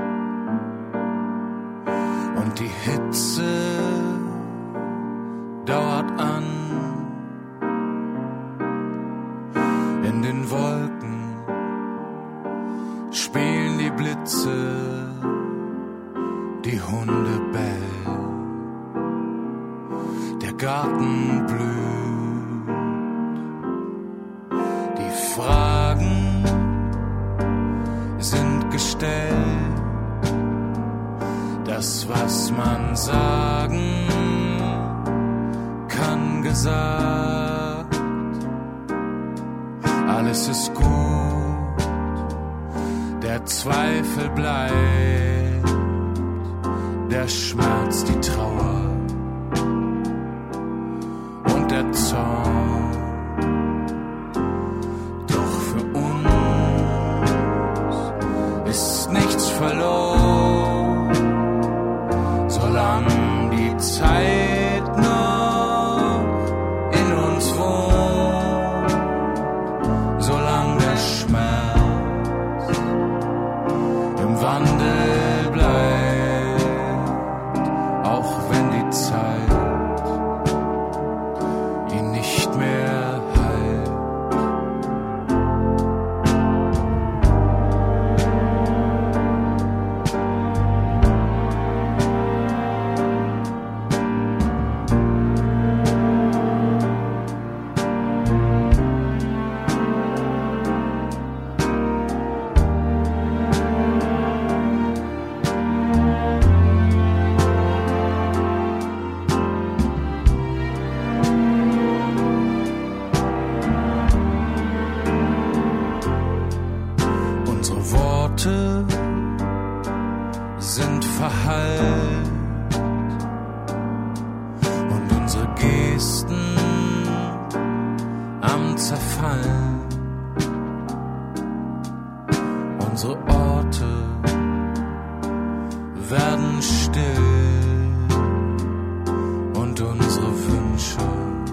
Und die Hitze dauert an. In den Wolken spielen die Blitze, die Hunde bellen, der Garten blüht. Die Fragen sind gestellt. Das, was man sagen kann gesagt, alles ist gut, der Zweifel bleibt, der Schmerz, die Trauer und der Zorn. Doch für uns ist nichts verloren, solange die Zeit noch in uns wohnt, solange der Schmerz im Wandel bleibt, auch wenn die Zeit ihn nicht mehr heilt. Unsere Worte sind verhallt und unsere Gesten am Zerfallen. Unsere Orte werden still und unsere Wünsche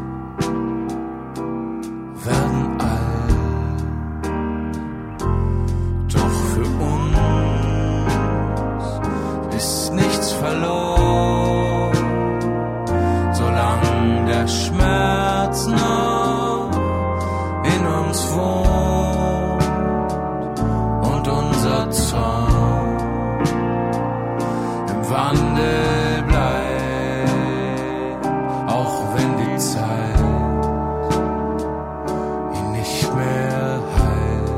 werden alt. Doch für uns ist nichts verloren, solange der Schmerz noch in uns wohnt und unser Zorn im Wandel bleibt, auch wenn die Zeit ihn nicht mehr heilt.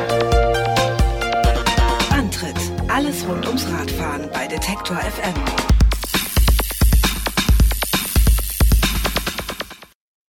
Antritt: Alles rund ums Radfahren bei Detektor F M.